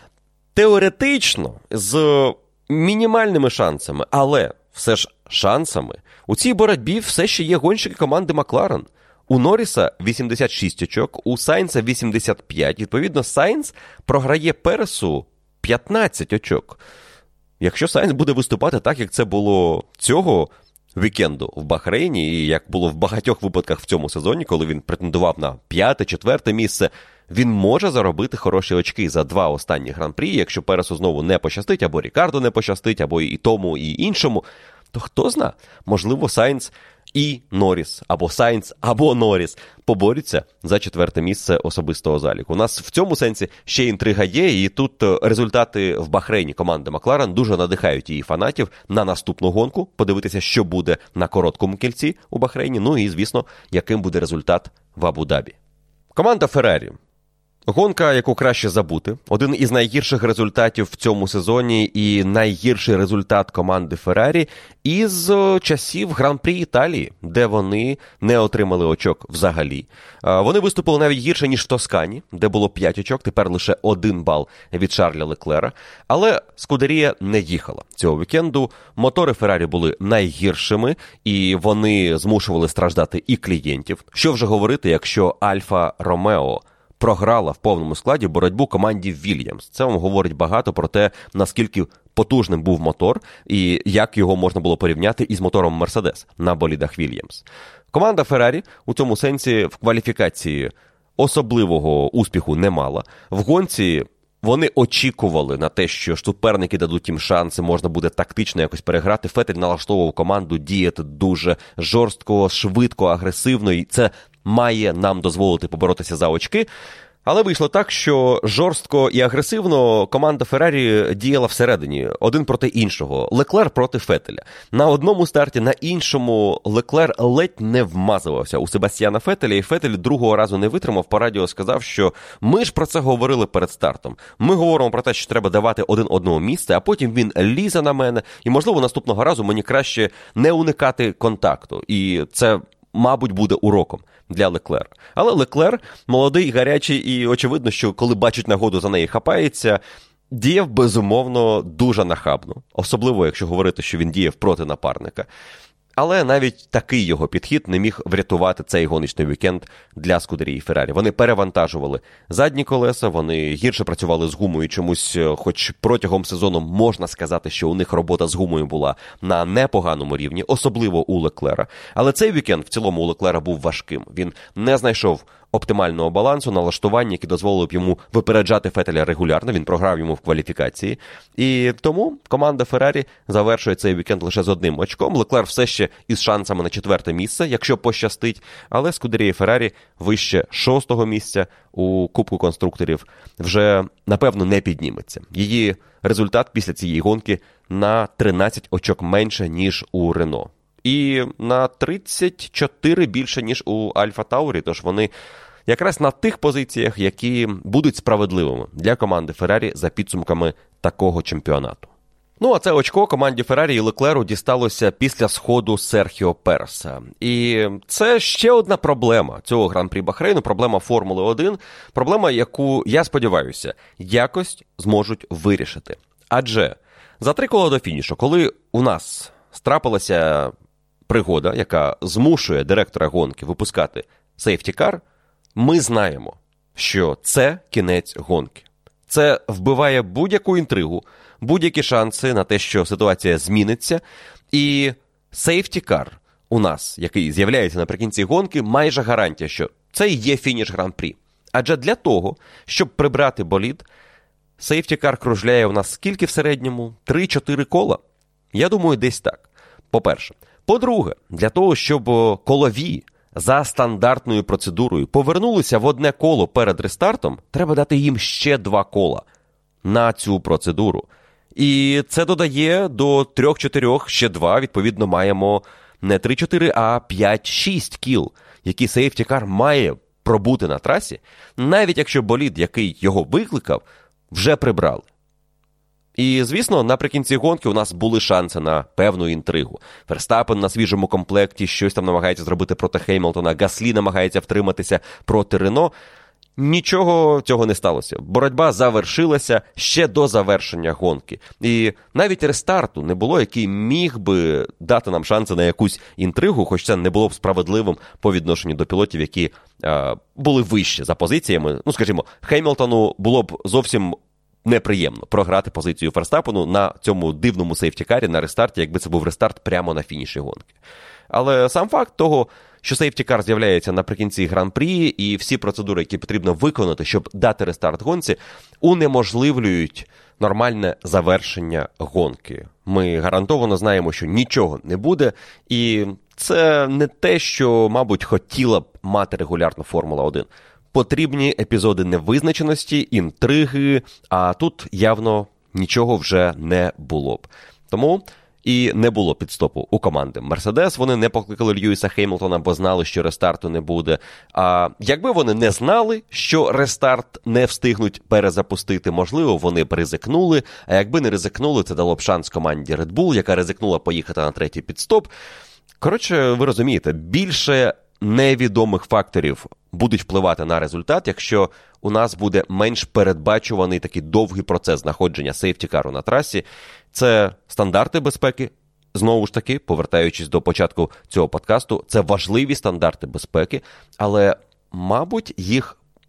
Теоретично, з мінімальними шансами, але все ж шансами, у цій боротьбі все ще є гонщики команди Макларен. У Норріса 86 очок, у Сайнца 85. Відповідно, Сайнц програє Пересу 15 очок. Якщо Сайнц буде виступати так, як це було цього вікенду в Бахрейні, і як було в багатьох випадках в цьому сезоні, коли він претендував на 5-4 місце, він може заробити хороші очки за 2 останні гран-прі. Якщо Пересу знову не пощастить, або Рікардо не пощастить, або і тому, і іншому, то хто знає, можливо, Сайнц і Норріс, або Сайнц, або Норріс поборються за 4-те місце особистого заліку. У нас в цьому сенсі ще інтрига є, і тут результати в Бахрейні команди Макларен дуже надихають її фанатів на наступну гонку, подивитися, що буде на короткому кільці у Бахрейні, ну і, звісно, яким буде результат в Абу-Дабі. Команда Феррарі. Гонка, яку краще забути. Один із найгірших результатів в цьому сезоні і найгірший результат команди Феррарі із часів Гран-прі Італії, де вони не отримали очок взагалі. Вони виступили навіть гірше, ніж в Тоскані, де було 5 очок, тепер лише 1 бал від Шарля Леклера. Але Скудерія не їхала цього вікенду. Мотори Феррарі були найгіршими, і вони змушували страждати і клієнтів. Що вже говорити, якщо Альфа Ромео програла в повному складі боротьбу команді Вільямс. Це вам говорить багато про те, наскільки потужним був мотор і як його можна було порівняти із мотором Мерседес на болідах Вільямс. Команда Феррарі у цьому сенсі в кваліфікації особливого успіху не мала. В гонці вони очікували на те, що суперники дадуть їм шанси, можна буде тактично якось переграти. Феттель налаштовував команду діяти дуже жорстко, швидко, агресивно, і це має нам дозволити поборотися за очки. Але вийшло так, що жорстко і агресивно команда Феррарі діяла всередині, один проти іншого. Леклер проти Феттеля. На одному старті, на іншому Леклер ледь не вмазувався у Себастьяна Феттеля, і Феттель другого разу не витримав, по радіо сказав, що ми ж про це говорили перед стартом. Ми говоримо про те, що треба давати один одному місце, а потім він лізе на мене, і, можливо, наступного разу мені краще не уникати контакту. І це, мабуть, буде уроком для Леклера. Але Леклер молодий, гарячий і очевидно, що коли бачить нагоду, за неї хапається, діяв, безумовно, дуже нахабно. Особливо, якщо говорити, що він діяв проти напарника. Але навіть такий його підхід не міг врятувати цей гоночний вікенд для Скудерії Феррарі. Вони перевантажували задні колеса, вони гірше працювали з гумою чомусь, хоч протягом сезону можна сказати, що у них робота з гумою була на непоганому рівні, особливо у Леклера. Але цей вікенд в цілому у Леклера був важким. Він не знайшов оптимального балансу, налаштування, які дозволили б йому випереджати Феттеля регулярно, він програв йому в кваліфікації. І тому команда Феррарі завершує цей вікенд лише з одним очком. Леклер все ще із шансами на 4-те місце, якщо пощастить, але Скудерія Феррарі вище 6-го місця у Кубку конструкторів вже, напевно, не підніметься. Її результат після цієї гонки на 13 очок менше, ніж у Рено. І на 34 більше, ніж у Альфа Таурі, тож вони якраз на тих позиціях, які будуть справедливими для команди Феррарі за підсумками такого чемпіонату. Ну, а це очко команді Феррарі і Леклеру дісталося після сходу Серхіо Переса. І це ще одна проблема цього Гран-прі Бахрейну, проблема Формули-1, проблема, яку, я сподіваюся, якось зможуть вирішити. Адже за 3 кола до фінішу, коли у нас трапилася пригода, яка змушує директора гонки випускати сейфтікар, ми знаємо, що це кінець гонки. Це вбиває будь-яку інтригу, будь-які шанси на те, що ситуація зміниться. І сейфтікар у нас, який з'являється наприкінці гонки, майже гарантія, що це і є фініш Гран-прі. Адже для того, щоб прибрати болід, сейфтікар кружляє у нас скільки в середньому? 3-4 кола? Я думаю, десь так. По-перше. По-друге, для того, щоб колові за стандартною процедурою повернулися в одне коло перед рестартом, треба дати їм ще 2 кола на цю процедуру. І це додає до 3-4, ще 2, відповідно, маємо не 3-4, а 5-6 кіл, які сейфтікар має пробути на трасі, навіть якщо болід, який його викликав, вже прибрали. І, звісно, наприкінці гонки у нас були шанси на певну інтригу. Верстапен на свіжому комплекті щось там намагається зробити проти Хеймлтона, Гаслі намагається втриматися проти Рено. Нічого цього не сталося. Боротьба завершилася ще до завершення гонки. І навіть рестарту не було, який міг би дати нам шанси на якусь інтригу, хоч це не було б справедливим по відношенню до пілотів, які були вище за позиціями. Ну, скажімо, Хеймлтону було б зовсім неприємно програти позицію Ферстапену на цьому дивному сейфтікарі на рестарті, якби це був рестарт прямо на фініші гонки. Але сам факт того, що сейфтікар з'являється наприкінці Гран-прі, і всі процедури, які потрібно виконати, щоб дати рестарт гонці, унеможливлюють нормальне завершення гонки. Ми гарантовано знаємо, що нічого не буде, і це не те, що, мабуть, хотіла б мати регулярно Формула-1. Потрібні епізоди невизначеності, інтриги, а тут явно нічого вже не було б. Тому і не було підстопу у команди Мерседес. Вони не покликали Льюіса Хеймлтона, бо знали, що рестарту не буде. А якби вони не знали, що рестарт не встигнуть перезапустити, можливо, вони б ризикнули. А якби не ризикнули, це дало б шанс команді Red Bull, яка ризикнула поїхати на третій підстоп. Коротше, ви розумієте, більше невідомих факторів будуть впливати на результат, якщо у нас буде менш передбачуваний такий довгий процес знаходження сейфтікару на трасі. Це стандарти безпеки. Знову ж таки, повертаючись до початку цього подкасту, це важливі стандарти безпеки, але, мабуть, їх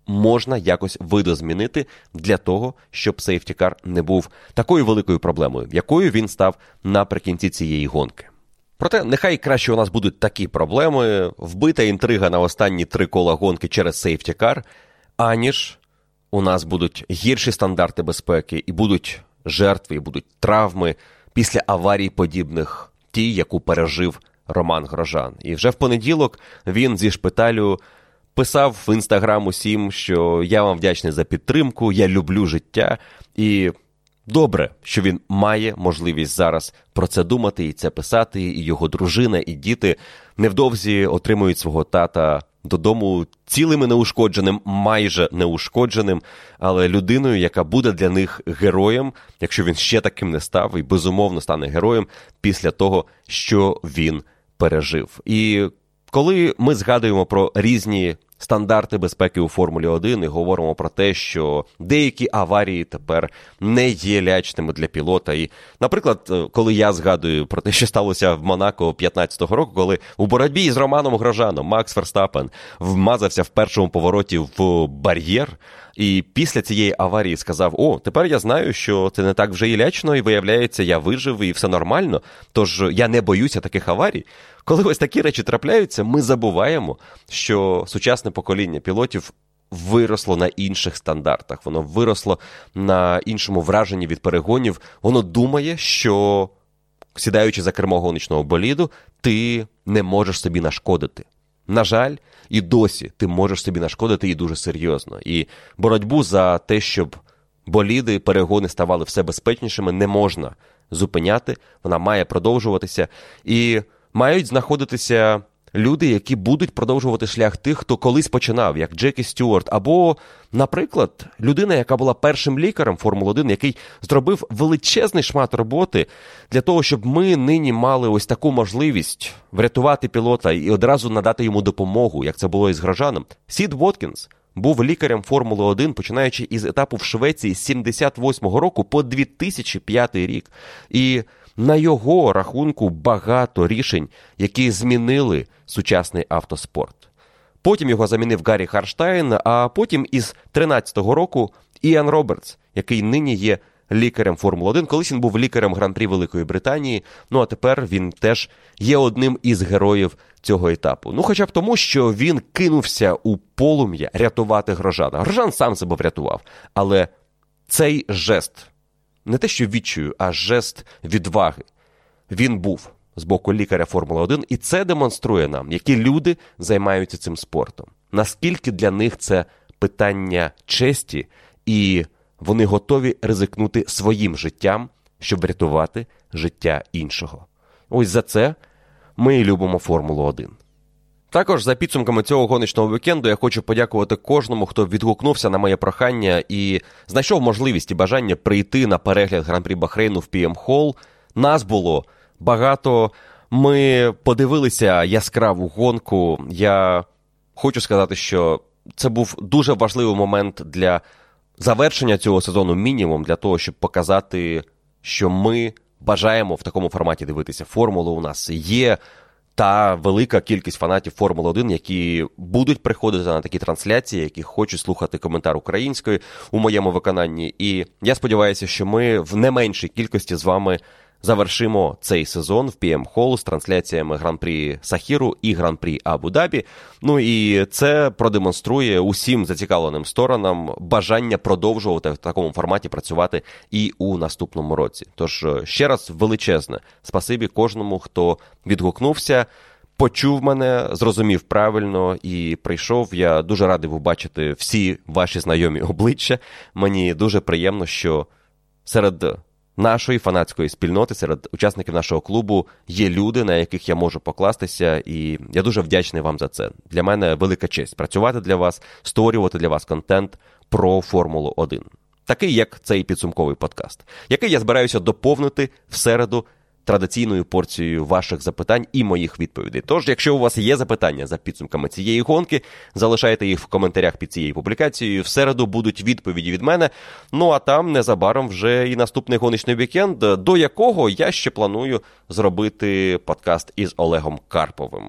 можна якось видозмінити для того, щоб сейфтікар не був такою великою проблемою, якою він став наприкінці цієї гонки. Проте, нехай краще у нас будуть такі проблеми, вбита інтрига на останні 3 кола гонки через сейфтікар, аніж у нас будуть гірші стандарти безпеки, і будуть жертви, і будуть травми після аварій подібних тій, яку пережив Роман Грожан. І вже в понеділок він зі шпиталю писав в Інстаграм усім, що я вам вдячний за підтримку, я люблю життя, і добре, що він має можливість зараз про це думати і це писати, і його дружина, і діти невдовзі отримують свого тата додому цілим і неушкодженим, майже неушкодженим, але людиною, яка буде для них героєм, якщо він ще таким не став, і безумовно стане героєм після того, що він пережив. І коли ми згадуємо про різні стандарти безпеки у Формулі-1 і говоримо про те, що деякі аварії тепер не є лячними для пілота. І, наприклад, коли я згадую про те, що сталося в Монако 15-го року, коли у боротьбі з Романом Грожаном Макс Ферстаппен вмазався в першому повороті в бар'єр, і після цієї аварії сказав: о, тепер я знаю, що це не так вже і лячно, і виявляється, я вижив, і все нормально, тож я не боюся таких аварій. Коли ось такі речі трапляються, ми забуваємо, що сучасне покоління пілотів виросло на інших стандартах, воно виросло на іншому враженні від перегонів, воно думає, що, сідаючи за кермо гоночного боліду, ти не можеш собі нашкодити. На жаль, і досі ти можеш собі нашкодити, і дуже серйозно. І боротьбу за те, щоб боліди, перегони ставали все безпечнішими, не можна зупиняти, вона має продовжуватися. І мають знаходитися люди, які будуть продовжувати шлях тих, хто колись починав, як Джекі Стюарт, або, наприклад, людина, яка була першим лікарем Формули-1, який зробив величезний шмат роботи для того, щоб ми нині мали ось таку можливість врятувати пілота і одразу надати йому допомогу, як це було із Грожаном. Сід Воткінс був лікарем Формули-1, починаючи із етапу в Швеції з 78-го року по 2005 рік. І на його рахунку багато рішень, які змінили сучасний автоспорт. Потім його замінив Гаррі Харштайн, а потім із 13-го року Іан Робертс, який нині є лікарем Формули-1. Колись він був лікарем Гран-прі Великої Британії, ну а тепер він теж є одним із героїв цього етапу. Ну хоча б тому, що він кинувся у полум'я рятувати Грожана. Грожан сам себе врятував, але цей жест, не те що відчаю, а жест відваги, він був з боку лікаря Формули-1, і це демонструє нам, які люди займаються цим спортом. Наскільки для них це питання честі, і вони готові ризикнути своїм життям, щоб врятувати життя іншого. Ось за це ми і любимо Формулу-1. Також за підсумками цього гоночного вікенду я хочу подякувати кожному, хто відгукнувся на моє прохання і знайшов можливість і бажання прийти на перегляд Гран-прі Бахрейну в PM Hall. Нас було багато. Ми подивилися яскраву гонку. Я хочу сказати, що це був дуже важливий момент для завершення цього сезону мінімум, для того, щоб показати, що ми бажаємо в такому форматі дивитися формулу. У нас є та велика кількість фанатів Формули-1, які будуть приходити на такі трансляції, які хочуть слухати коментар українською у моєму виконанні. І я сподіваюся, що ми в не меншій кількості з вами завершимо цей сезон в PM Hall з трансляціями Гран-прі Сахіру і Гран-прі Абу-Дабі. Ну і це продемонструє усім зацікавленим сторонам бажання продовжувати в такому форматі працювати і у наступному році. Тож ще раз величезне спасибі кожному, хто відгукнувся, почув мене, зрозумів правильно і прийшов. Я дуже радий був бачити всі ваші знайомі обличчя. Мені дуже приємно, що серед нашої фанатської спільноти, серед учасників нашого клубу є люди, на яких я можу покластися, і я дуже вдячний вам за це. Для мене велика честь працювати для вас, створювати для вас контент про Формулу-1. Такий, як цей підсумковий подкаст, який я збираюся доповнити в середу традиційною порцією ваших запитань і моїх відповідей. Тож, якщо у вас є запитання за підсумками цієї гонки, залишайте їх в коментарях під цією публікацією. В середу будуть відповіді від мене. Ну, а там незабаром вже і наступний гоночний вікенд, до якого я ще планую зробити подкаст із Олегом Карповим.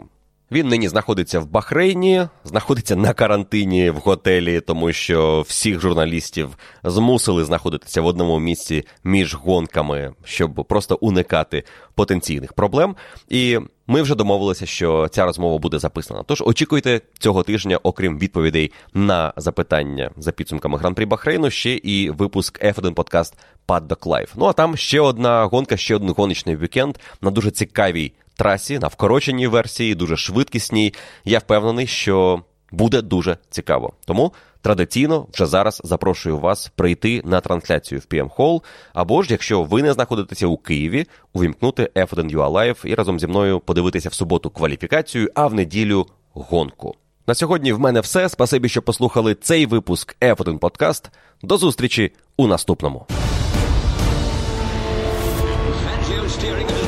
Він нині знаходиться в Бахрейні, знаходиться на карантині в готелі, тому що всіх журналістів змусили знаходитися в одному місці між гонками, щоб просто уникати потенційних проблем. І ми вже домовилися, що ця розмова буде записана. Тож очікуйте цього тижня, окрім відповідей на запитання за підсумками Гран-прі Бахрейну, ще і випуск F1 подкаст Paddock Live. Ну а там ще одна гонка, ще один гоночний вікенд на дуже цікавій трасі, на вкороченій версії, дуже швидкісній. Я впевнений, що буде дуже цікаво. Тому традиційно вже зараз запрошую вас прийти на трансляцію в PM Hall, або ж, якщо ви не знаходитеся у Києві, увімкнути F1 Live і разом зі мною подивитися в суботу кваліфікацію, а в неділю гонку. На сьогодні в мене все. Спасибі, що послухали цей випуск F1 подкаст. До зустрічі у наступному.